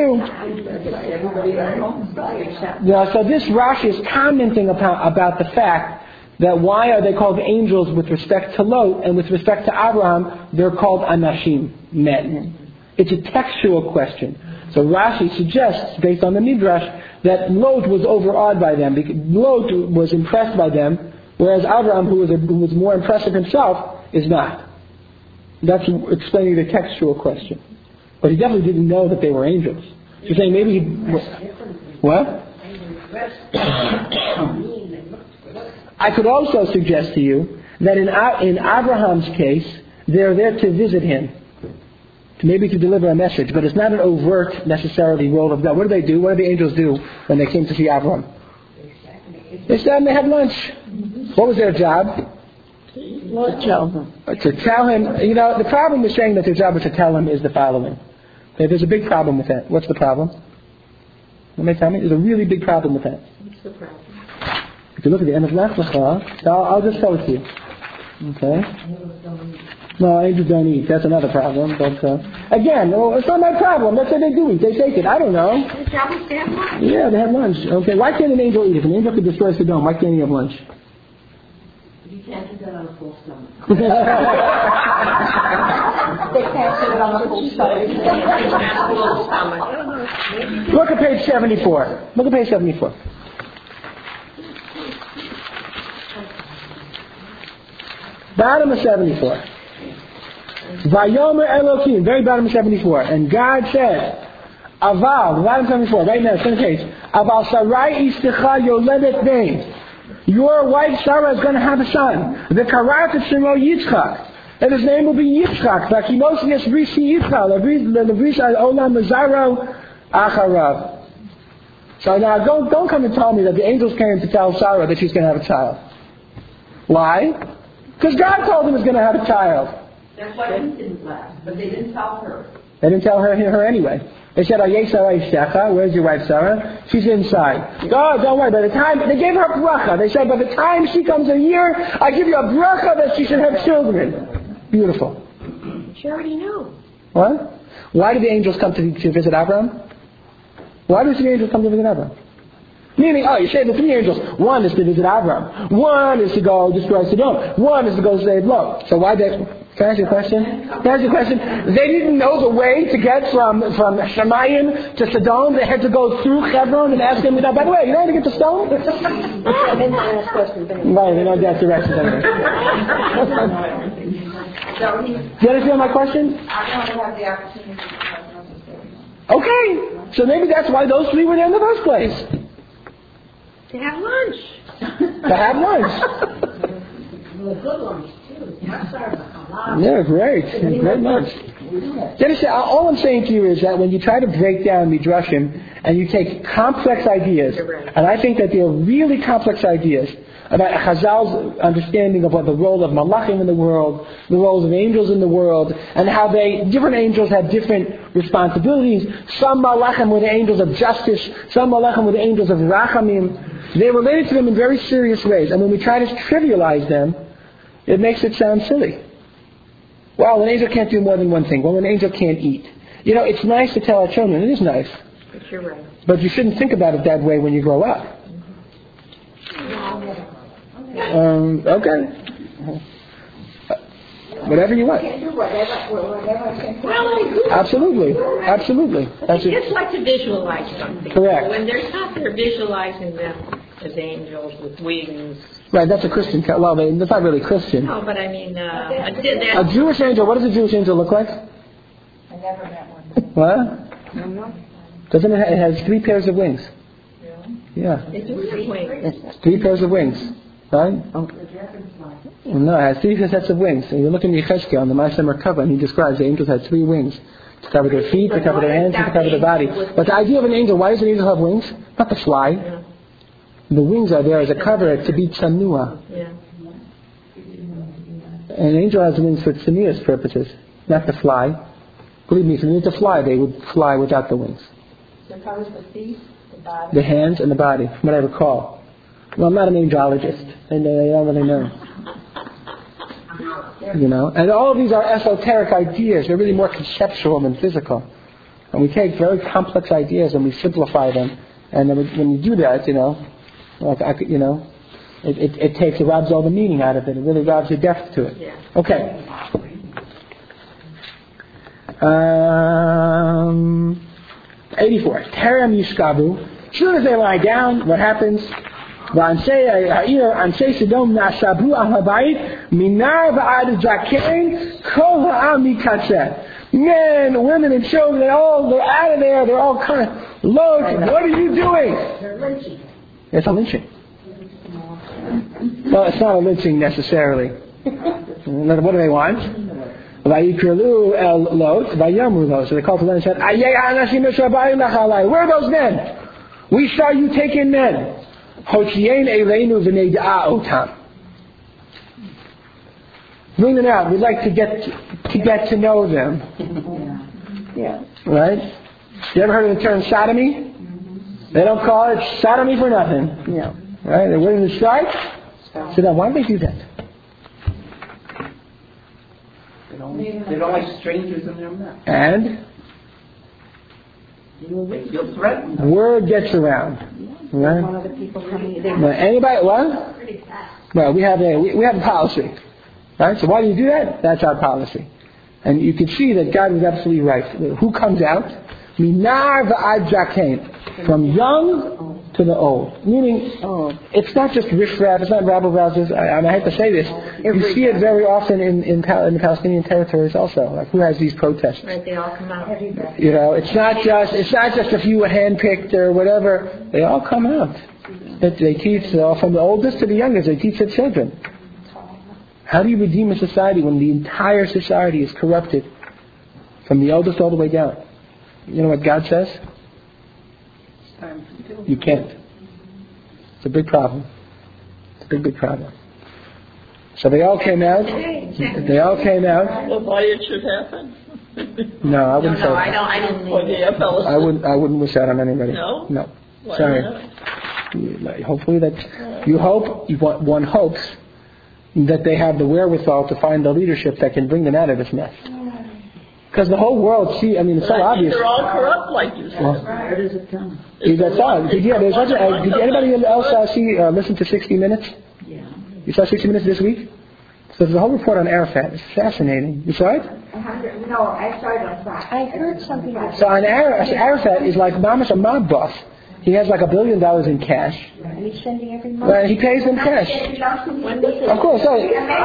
So this Rashi is commenting about the fact that why are they called angels with respect to Lot, and with respect to Abraham, they're called Anashim, men. It's a textual question. So Rashi suggests, based on the Midrash, that Lot was overawed by them. Lot was impressed by them, whereas Abraham, who was more impressive himself, is not. That's explaining the textual question. But he definitely didn't know that they were angels. So you're saying maybe he... What? I could also suggest to you that in Abraham's case, they're there to visit him, maybe to deliver a message, but it's not an overt, necessarily, role of God. What do they do? What do the angels do when they came to see Abraham? They sat and they had lunch. What was their job? To tell them. To tell him. The problem with saying that their job is to tell him is the following. Okay, there's a big problem with that. What's the problem? Somebody tell me? There's a really big problem with that. What's the problem? If you look at the end of Lech Lecha, I'll just tell it to you. Okay? No, angels don't eat. That's another problem. But again, it's not my problem. Let's say they do eat. They take it. I don't know. The job is to have lunch. Yeah, they have lunch. Okay, why can't an angel eat? If an angel could destroy Sodom, why can't he have lunch? You can't do that on a full stomach. They can't do it on a full stomach. Look at page 74. Look at page 74. Bottom of 74. Vayomer Elohim, very bottom of 74. And God said, Aval, bottom of 74, right now, same page. Aval Sarai Istecha Yoledet Bein. Your wife Sarah is going to have a son. The Karat Shemo Yitzchak. And his name will be Yitzchak. Vakimos Yesrisi Yitzchak. Levrisa Olam Mazaro Acharav. So now, don't come and tell me that the angels came to tell Sarah that she's going to have a child. Why? Because God told him he's going to have a child. That's why he didn't laugh, but they didn't tell her. They didn't tell her anyway. They said, where's your wife Sarah? She's inside. Oh, don't worry. By the time, they gave her a bracha. They said, by the time she comes a year, I give you a bracha that she should have children. Beautiful. She already knew. What? Why did the angels come to visit Abraham? Why did the angels come to visit Abraham? Meaning, you say the three angels. One is to visit Abraham. One is to go destroy Sodom. One is to go save Lot. So why did... Can I ask you a question? They didn't know the way to get from Shemayim to Sodom. They had to go through Hebron and ask him, by the way, you know how to get to Sodom? Right, they know that direction. Do you understand my question? I want to have the opportunity to Okay. So maybe that's why those three were there in the first place. To have lunch. To have lunch. Well, good lunch, too. Yeah, great. Great lunch. All I'm saying to you is that when you try to break down Midrashim and you take complex ideas, and I think that they are really complex ideas about Chazal's understanding of what the role of Malachim in the world, the roles of angels in the world, and how different angels have different responsibilities. Some Malachim were the angels of justice, some Malachim were the angels of Rachamim. They related to them in very serious ways, and when we try to trivialize them, it makes it sound silly. Well, an angel can't do more than one thing. Well, an angel can't eat. It's nice to tell our children. It is nice. But you're right. But you shouldn't think about it that way when you grow up. Okay. Whatever you want. Absolutely. It's just like to visualize something. Correct. When they're not, they're visualizing them as angels with wings. Right, that's a Christian. Well, that's not really Christian. No, but I mean, a Jewish angel. What does a Jewish angel look like? I never met one. What? Doesn't it? It has 3 pairs of wings. Yeah. They do have wings. 3 pairs of wings. Right? No, it has 3 sets of wings. And you look in Yechezkel on the Ma'aseh Merkava, and he describes the angels had 3 wings. To cover their feet, to cover their hands, and to cover their body. But the idea of an angel, why does an angel have wings? Not to fly. Yeah. The wings are there as a cover to be tsanua. Yeah. An angel has wings for tsanua's purposes, not to fly. Believe me, if they need to fly, they would fly without the wings. So it covers the feet, the body. The hands and the body, from what I recall. Well, I'm not an angelologist, and I don't really know. And all of these are esoteric ideas. They're really more conceptual than physical. And we take very complex ideas and we simplify them. And then when you do that, it robs all the meaning out of it. It really robs the depth to it. Yeah. Okay. 84. Terem Yishkabu. As soon as they lie down, what happens? Ansei Sodom nashabu al habayit minar va'ad zakein kol ha'am mikatzeh. Men, women, and children, they're out of there. They're all kind of loads. What are you doing? They're lynching. It's a lynching. Well, it's not a lynching necessarily. What do they want? Vayikralu el lot, vayamru lo. So they called to them and said, where are those men? We saw you take in men. Hotzien eleinu v'neida'a otam. Bring them out. We'd like to get to know them. Yeah. Right? You ever heard of the term sodomy? They don't call it sodomy for nothing. Yeah. Right? They're willing to strike. So then why do they do that? They don't like strangers in their midst. And They feel threatened. word gets around. Right? One of the people coming. Anybody? What? Well, we have a policy. Right? So why do you do that? That's our policy. And you can see that God is absolutely right. Who comes out? Minar v'ad zaken. From young to the old. Meaning, it's not just riffraff, it's not rabble-rousers. I hate to say this. You see it very often in the Palestinian territories also. Like, who has these protests? Right, they all come out. You know, it's not just a few handpicked or whatever. They all come out. They teach, from the oldest to the youngest, they teach their children. How do you redeem a society when the entire society is corrupted from the eldest all the way down? You know what God says? You can't. It's a big problem. It's a big problem. So they all came out. They all came out. Well, why it should happen? No, I wouldn't say that. I didn't. I wouldn't wish that on anybody. No? No. Why Sorry. not? Hopefully one hopes that they have the wherewithal to find the leadership that can bring them out of this mess. Because the whole world, it's so obvious. They're all corrupt, like you said. Where does it come? That's all. Did anybody else listen to 60 Minutes? Yeah. You saw 60 Minutes this week? So there's a whole report on Arafat. It's fascinating. You saw it? No, I saw it on Fox. I heard something. So Arafat is like Mama's a mob boss. He has like $1 billion in cash. And he's sending every month. Well, he pays them cash. Of course. So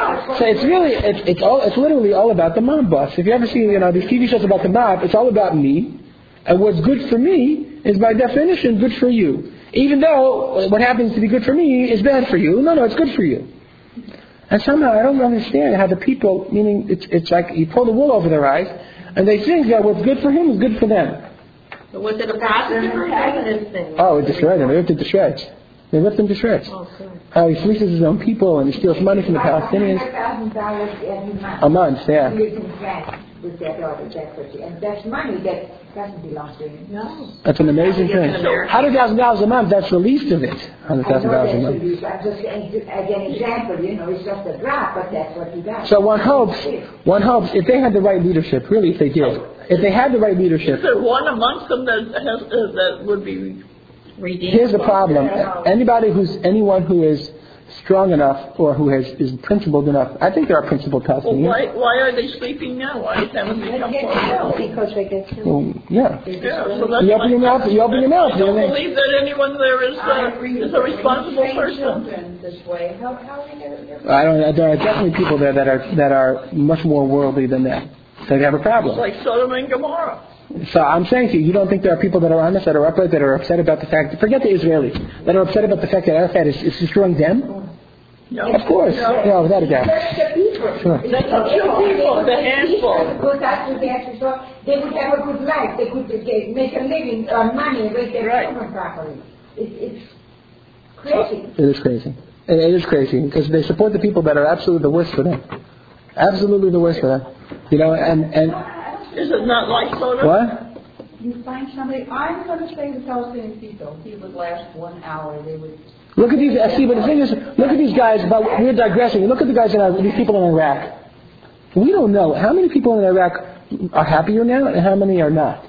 it's literally all about the mob boss. If you ever see these TV shows about the mob, it's all about me, and what's good for me is by definition good for you. Even though what happens to be good for me is bad for you. No, it's good for you. And somehow I don't understand how the people, meaning it's like you pull the wool over their eyes, and they think that what's good for him is good for them. But was it a positive or negative thing? Oh, it destroyed him. They ripped it to shreds. They ripped him to shreds. Oh, good. How he fleeces his own people and he steals money from the Palestinians. $100,000 every month. A month, yeah. He lives in France with that daughter, and that's money that doesn't belong to him. No. That's an amazing thing. $100,000 a month, that's the least of it. $100,000 a month. I'm just saying, as an example, it's just a drop, but that's what he does. So one hopes, if they had the right leadership, really if they did, if they had the right leadership. Is there one amongst them that would be redeemed? Here's the problem. Anyone who is strong enough or who is principled enough, I think there are principled Palestinians. Well, why are they sleeping now? Why haven't they come forward? Because they get killed. Well, yeah. So that's You open your mouth. I don't believe that anyone there is a responsible person. This way. How are we going to There are definitely people there that are much more worldly than that. So they have a problem. It's like Sodom and Gomorrah. So I'm saying to you, you don't think there are people that are honest, that are upright, that are upset about the fact, forget the Israelis, that are upset about the fact that Arafat is destroying them? No. Of course. No, without a doubt. That's the people. Sure. That's the people, the handful. Because after that, so they would have a good life. They could make a living, earn money, raise their children properly. It's crazy. It is crazy. It is crazy because they support the people that are absolutely the worst for them. Absolutely the worst for them. And is it not like Sodom? what? You find somebody, I'm going to say the Palestinian people, he would last 1 hour, they would... Look at these, but the thing is, look at these guys, we're digressing, look at the guys, these people in Iraq. We don't know how many people in Iraq are happier now and how many are not.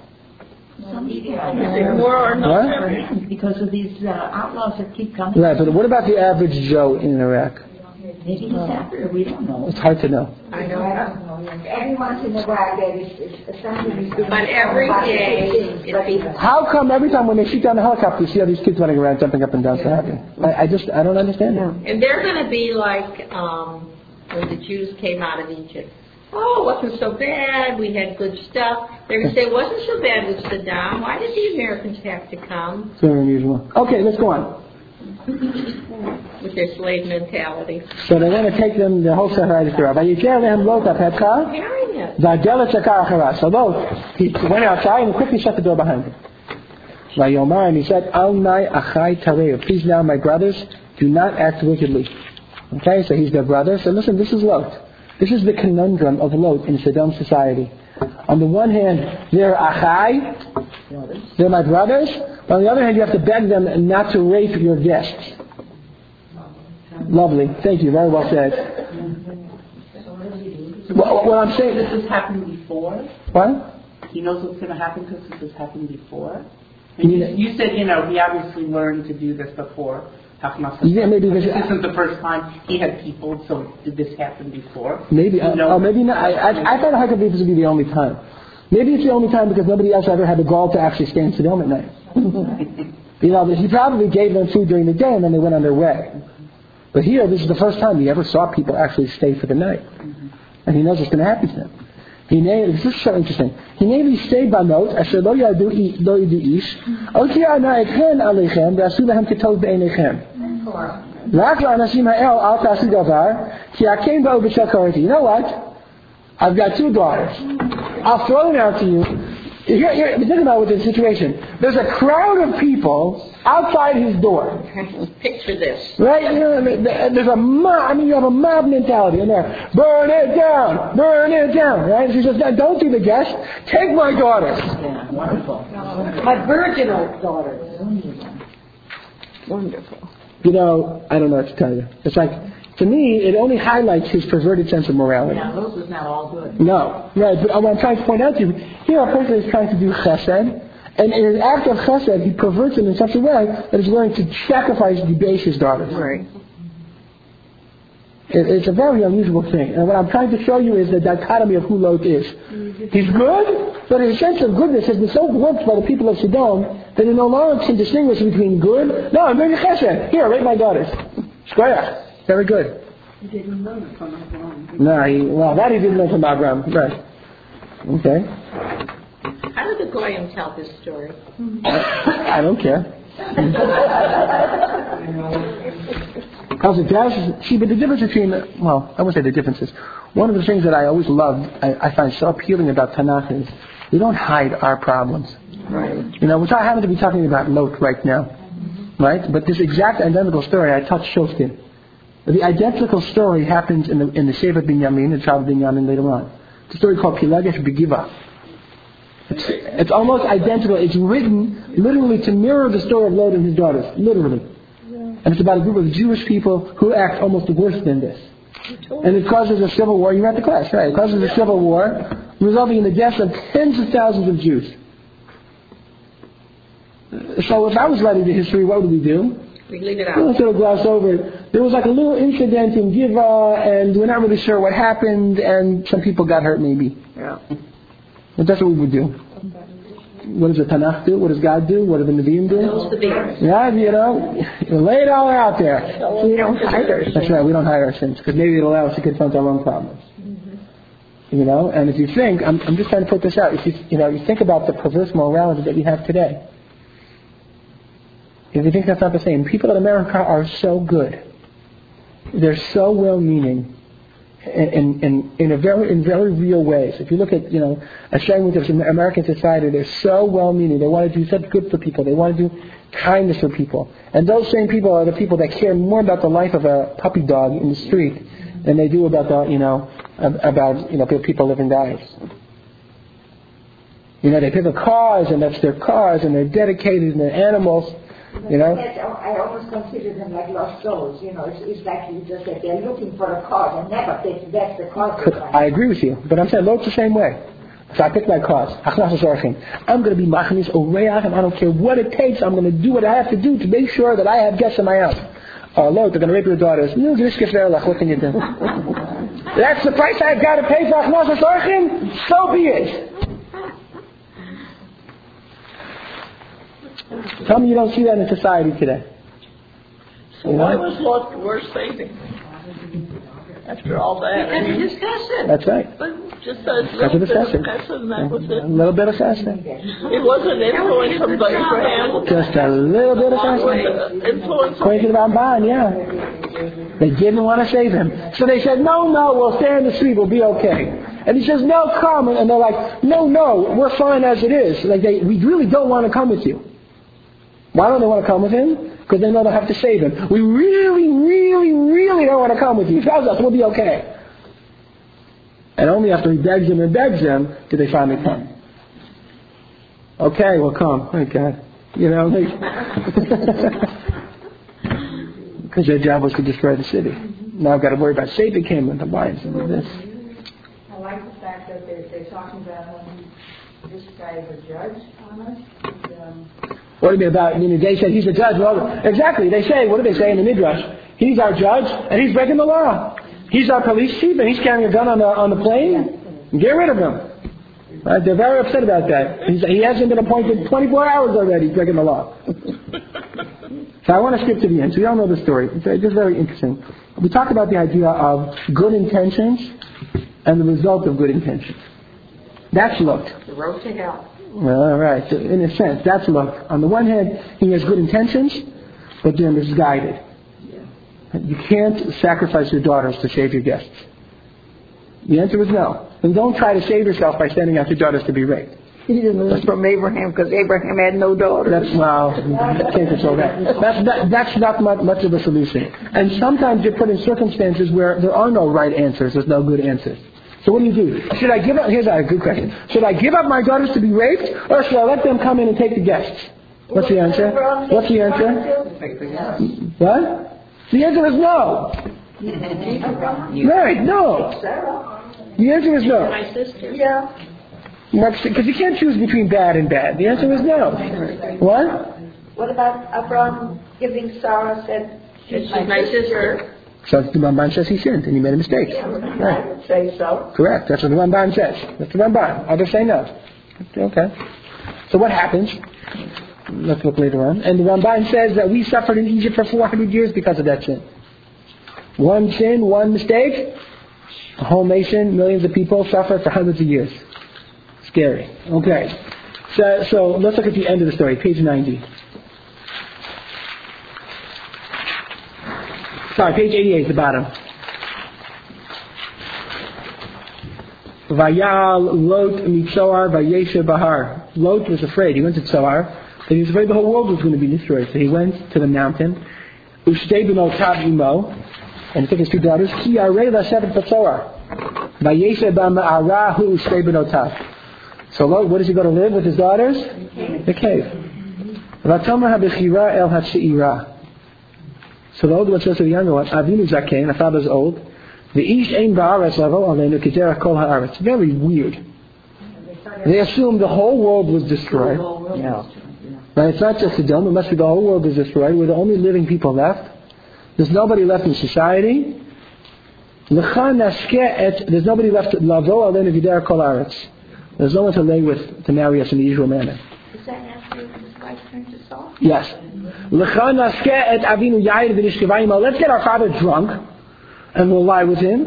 More or not happy. Because of these outlaws that keep coming. Right, but what about the average Joe in Iraq? Maybe he's happier, we don't know. It's hard to know. I don't know. Every once in a while there is something. But every day, How come every time when they shoot down the helicopter, you see all these kids running around, jumping up and down, so happy? I don't understand that. and they're going to be like when the Jews came out of Egypt. oh, it wasn't so bad, we had good stuff. They're going to say, it wasn't so bad with Saddam. Why did the Americans have to come? It's very unusual. Okay, let's go on. With their slave mentality. So they want to take them the whole Sahara Torah. So Lot, he went outside and quickly shut the door behind him. And he said, please now, my brothers, do not act wickedly. Okay, so he's their brother. So listen, this is Lot. This is the conundrum of Lot in Saddam society. On the one hand, they're achai, they're my brothers. But on the other hand, you have to beg them not to rape your guests. Lovely. Thank you. Very well said. What I'm saying... This has happened before? What? He knows what's going to happen because this has happened before? And you said, he obviously learned to do this before. Yeah, maybe this isn't the first time he had people, so did this happen before? Maybe. Maybe not. I thought it could be the only time. Maybe it's the only time because nobody else ever had the gall to actually stay in Sodom at night. He probably gave them food during the day and then they went on their way. But here, this is the first time he ever saw people actually stay for the night. And he knows what's going to happen to them. This is so interesting. He stayed by note, asher lo yadu ish, oti anayetchen alechem, v'asu lahem ketov be'enechem. Rak la'anasim ha'el al ta'asu davar, ki akein ba'u b'shel karoti. You know what? I've got 2 daughters. I'll throw them out to you. Here, think about with the situation. There's a crowd of people outside his door. Picture this. Right? There's a mob. You have a mob mentality in there. Burn it down. Burn it down. Right? She says, don't be the guest. Take my daughters. Yeah, wonderful. My virginal daughters. Wonderful. I don't know what to tell you. It's like, to me, it only highlights his perverted sense of morality. Yeah, those was not all good. No. Right. But what I'm trying to point out to you, here a person is trying to do chesed, and in his act of chesed, he perverts it in such a way that he's willing to sacrifice, debase his daughters. Right. It's a very unusual thing. And what I'm trying to show you is the dichotomy of who Lot is. He's good, but his sense of goodness has been so warped by the people of Sodom that he no longer can distinguish between good. No, I'm doing chesed. Here, rape my daughters. Shkoyach. Very good. He didn't learn it from Abraham. No, that he didn't learn from Abraham. Right. Okay. How did the Goyim tell this story? I don't care. Because it does. See, but the difference between, I won't say the differences. One of the things that I always loved, I find so appealing about Tanakh is we don't hide our problems. Right. Which I happen to be talking about Lot right now. Right? But this exact identical story, I touched Shoftim. The identical story happens in the Shevet Binyamin, the child of Binyamin later on. It's a story called Pilegesh Begiva. It's almost identical. It's written literally to mirror the story of Lot and his daughters. Literally. And it's about a group of Jewish people who act almost worse than this. And it causes a civil war. You read the class, right? It causes a civil war, resulting in the deaths of tens of thousands of Jews. So if I was writing the history, what would we do? We leave it out. We'll sort of gloss over it. There was like a little incident in Giva, and we're not really sure what happened, and some people got hurt maybe. Yeah. But that's what we would do. What does the Tanakh do? What does God do? What do the Nevi'im do? Yeah, you lay it all out there. So we don't hide our sins. That's right, we don't hide our sins, because maybe it'll allow us to confront our own problems. And if you think, I'm just trying to put this out, if you think about the perverse morality that we have today, if you think that's not the same, people in America are so good. They're so well-meaning in very real ways. If you look at, a segment of American society, they're so well-meaning. They want to do such good for people. They want to do kindness for people. And those same people are the people that care more about the life of a puppy dog in the street than they do about people living lives. They pick up cars, and that's their cars, and they're dedicated, and they're animals. I almost consider them like lost souls. It's like you just said, they're looking for a cause and never that's the cause. I agree with you, but I'm saying Lot's the same way. So I pick my cause. I'm going to be machnis oreach, and I don't care what it takes. I'm going to do what I have to do to make sure that I have guests in my house. Lot, they're going to rape your daughters. What can you do? That's the price I've got to pay for achnas orchim. So be it. Tell me you don't see that in society today. So why was Lot worth saving? After all that. We had to discuss it. That's right. But just a little bit of discussion, that was A it. little bit of fasting. It wasn't influence from Abraham. Just a little bit of fasting. Influence According to the Ramban, yeah. They didn't want to save him. So they said, no, we'll stay in the street, we'll be okay. And he says, no, come. And they're like, no, we're fine as it is. Like we really don't want to come with you. Why don't they want to come with him? Because they know they'll have to save him. We really, really, really don't want to come with you. He tells us we'll be okay. And only after he begs them do they finally come. Okay, we'll come. Thank God. Because their job was to destroy the city. Now I've got to worry about saving him and the lions and this. I like the fact that they're talking about how this guy is a judge on us. What do you mean about? They said he's a judge. Well, exactly. They say, what do they say in the Midrash? He's our judge and he's breaking the law. He's our police chief and he's carrying a gun on the plane. Get rid of him. Right? They're very upset about that. He hasn't been appointed 24 hours already. He's breaking the law. So I want to skip to the end. So you all know the story. It's just very interesting. We talk about the idea of good intentions and the result of good intentions. That's looked. The road to hell. All right. So in a sense, that's look. On the one hand, he has good intentions, but they're misguided. You can't sacrifice your daughters to save your guests. The answer is no. And don't try to save yourself by sending out your daughters to be raped. He didn't learn from Abraham because Abraham had no daughters. You can't control that. That's not much of a solution. And sometimes you're put in circumstances where there are no right answers. There's no good answers. So what do you do? Should I give up? Here's a good question. Should I give up my daughters to be raped, or should I let them come in and take the guests? What's the answer? What's the answer? What? The answer is no. Right? No. The answer is no. My sister. Yeah. Because you can't choose between bad and bad. The answer is no. What? What about Abraham giving Sarah said, She's my sister. So the Ramban says he sinned and he made a mistake. I would say so. Correct. That's what the Ramban says. That's the Ramban. Others say no. Okay. So what happens? Let's look later on. And the Ramban says that we suffered in Egypt for 400 years because of that sin. One sin, one mistake. A whole nation, millions of people suffer for hundreds of years. Scary. Okay. So let's look at the end of the story, page 90. Sorry, page 88, the bottom. Vayal Lot Mitzoar Vayeshe Bahar. Lot was afraid. He went to Tzoar. He was afraid the whole world was going to be destroyed. So he went to the mountain. Ushtei b'notav imo. And he took his two daughters. Ki arei lashevet b'Tzoar. Vayeshe b'ma'arahu ushtei b'notav. So Lot, where does he go to live with his daughters? The cave. V'atomer ha'bechira el ha'she'ira. So the older one says to the younger one, Avinu Zakein, our father's old. The ish ein ba'aretz lavo aleinu kizera kol ha'aretz. Very weird. They assume the whole world was destroyed. Yeah. Right? It's not just Sodom. It must be the whole world is destroyed. We're the only living people left. There's nobody left in society. There's nobody left to lavo aleinu kizera kol ha'aretz. There's no one to lay with to marry us in the usual manner. Is that after his wife turned to salt? Yes. Let's get our father drunk, and we'll lie with him.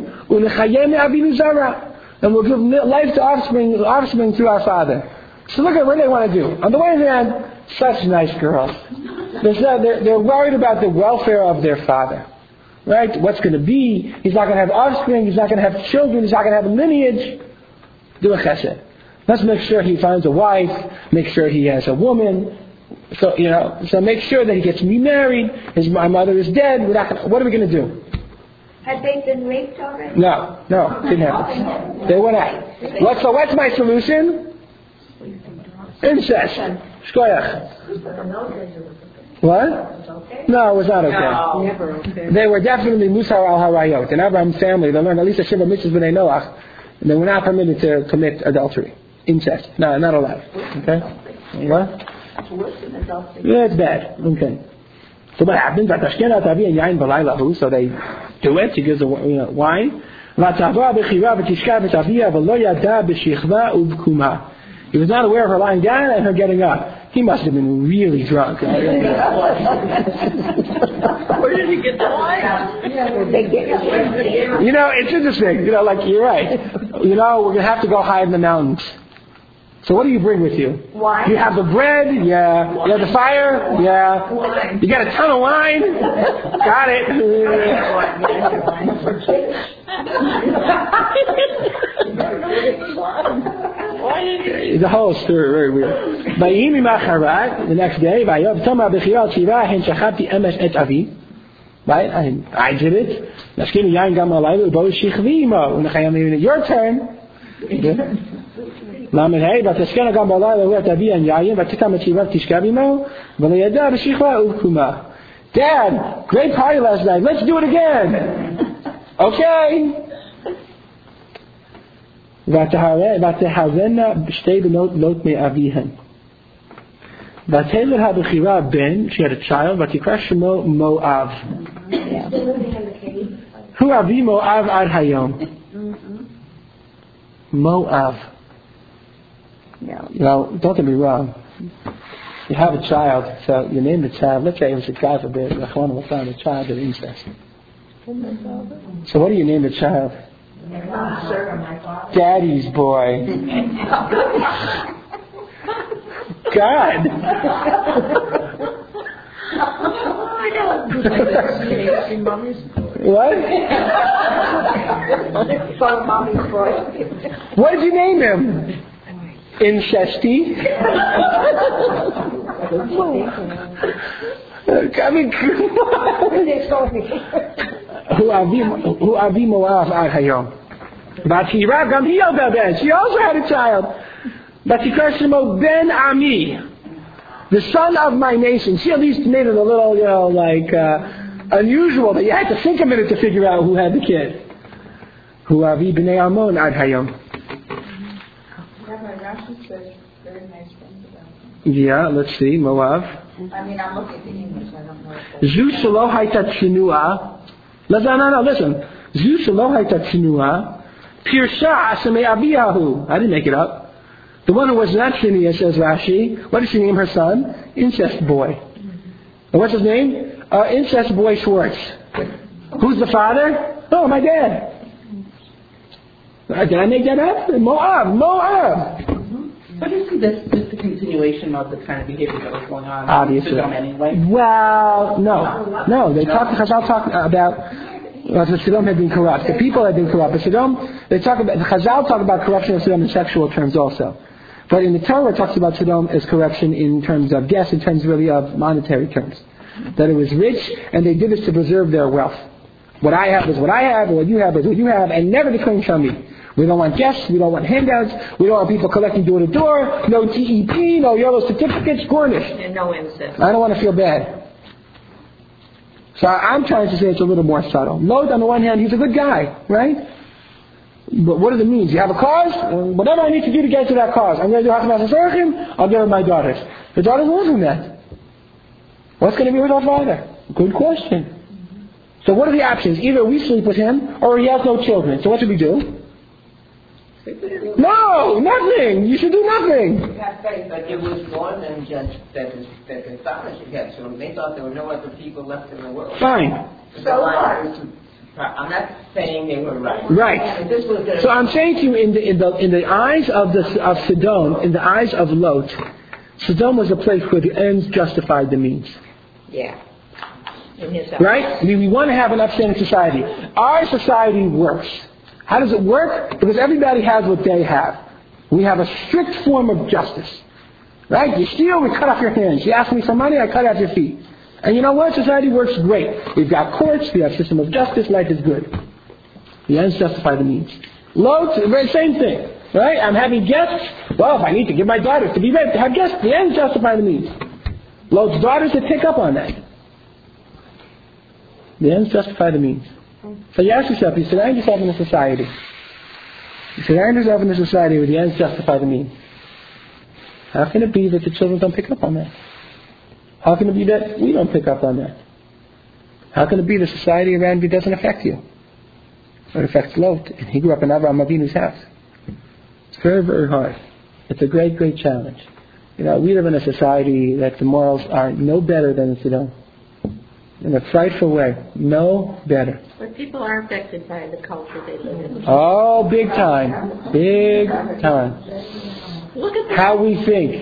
And we'll give life to offspring through our father. So look at what they want to do. On the one hand, such nice girls. They're worried about the welfare of their father. Right? What's going to be? He's not going to have offspring. He's not going to have children. He's not going to have a lineage. Do a chesed. Let's make sure he finds a wife. Make sure he has a woman. So make sure that he gets remarried. My mother is dead. What are we going to do? Had they been raped already? No, didn't happen. They went out. So what's my solution? Incest. Shkoyach. What? No, it was not okay. No, never okay. They were definitely Musar al-Harayot. In Abraham's family, they learned at least a Shiva Mitzvahs b'nei Noach, and they were not permitted to commit adultery. Incest. No, not allowed. Okay? What? Yeah, it's bad. Okay. So what happens? So they do it. She gives the wine. He was not aware of her lying down and her getting up. He must have been really drunk. Where did he get the wine? It's interesting. Like you're right. We're going to have to go hide in the mountains. So what do you bring with you? Wine. You have the bread, yeah. You have the fire, yeah. You got a ton of wine. Got it. The whole story very weird. The next day, right? I did it. Your turn. Dad, great party last night. Let's do it again. Okay. She had a child, Moav. Who Avi Moav ad hayom? Moav. Don't get me wrong. You have a child, so you name the child. Let's say it was a guy forbid, a child of incest. So what do you name the child? Daddy's boy. God. What? What did you name him? Incesty. I mean, who Avi Moav ad hayom. Batira gam hi ben. She also had a child. Batikar Shemo ben Ami, the son of my nation. She at least made it a little, unusual that you had to think a minute to figure out who had the kid. Who Avi b'nei Amon ad hayom. Yeah, let's see, Moav. I'm looking at the English, I don't know. Zu shelo hayta tzinua. Listen. Zu shelo hayta tzinua. Pirsha asamei Abiyahu. I didn't make it up. The one who was not tziniya, says Rashi. What did she name her son? Incest boy. And what's his name? Incest boy Schwartz. Who's the father? Oh, my dad. Did I make that up? Moab. But isn't this just a continuation of the kind of behavior that was going on Obviously. in Sodom anyway? Well, no. Chazal talk about that Sodom had been corrupt. The people had been corrupt. But Chazal talk about corruption of Sodom in sexual terms also. But in the Torah, it talks about Sodom as corruption in terms of, in terms really of monetary terms. That it was rich, and they did this to preserve their wealth. What I have is what I have, and what you have is what you have, and never to claim Shami. We don't want guests, we don't want handouts, we don't want people collecting door to door, no TEP, no yellow certificates, garnished. And no incest. I don't want to feel bad. So I'm trying to say it's a little more subtle. Lot, on the one hand, he's a good guy, right? But what does it mean? You have a cause? Whatever I need to do to get to that cause. I'm going to do Hachmas HaSorachim, I'll give it my daughters. The daughters will do that. What's going to be with our father? Good question. So what are the options? Either we sleep with him, or he has no children. So what should we do? No, nothing. You should do nothing. But it was more than just that the father should have children. They thought there were no other people left in the world. Fine. So I'm not saying they were right. Right. So I'm saying to you, in the eyes of Sodom, in the eyes of Lot, Sodom was a place where the ends justified the means. Yeah. Right? I mean, we want to have an upstanding society. Our society works. How does it work? Because everybody has what they have. We have a strict form of justice. Right? You steal, we cut off your hands. You ask me for money, I cut off your feet. And you know what? Society works great. We've got courts, we have a system of justice, life is good. The ends justify the means. Lot, same thing. Right? I'm having guests. Well, if I need to give my daughters to be ready to have guests, the ends justify the means. Lot's daughters that pick up on that. The ends justify the means. So you ask yourself, you surround yourself in a society. You surround yourself in a society where the ends justify the means. How can it be that the children don't pick up on that? How can it be that we don't pick up on that? How can it be the society around you doesn't affect you? It affects Lot, and he grew up in Avraham Avinu's house. It's very, very hard. It's a great, great challenge. We live in a society that the morals are no better than in Sudan. In a frightful way. No better. But people are affected by the culture they live in. Oh, big time. Big time. Look at how we think.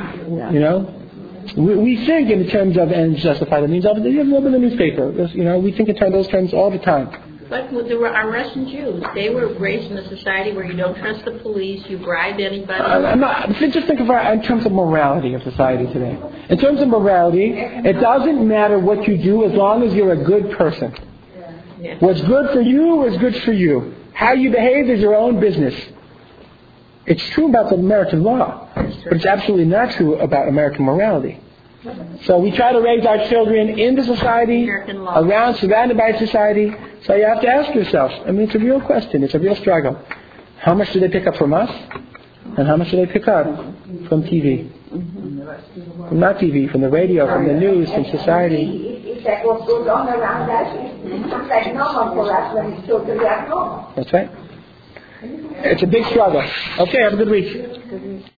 We think in terms of ends justify the means. You have a little bit of the newspaper. We think in those terms all the time. But with our Russian Jews, they were raised in a society where you don't trust the police, you bribe anybody. Just think of in terms of morality of society today. In terms of morality, it doesn't matter what you do as long as you're a good person. Yeah. What's good for you is good for you. How you behave is your own business. It's true about the American law, but it's absolutely not true about American morality. So we try to raise our children in the society, around, surrounded by society. So you have to ask yourself, it's a real question, it's a real struggle. How much do they pick up from us? And how much do they pick up from TV? From not TV, from the radio, from the news, from society. Is that what goes on around us? It's like normal for us when it's totally abnormal. That's right. It's a big struggle. Okay, have a good week.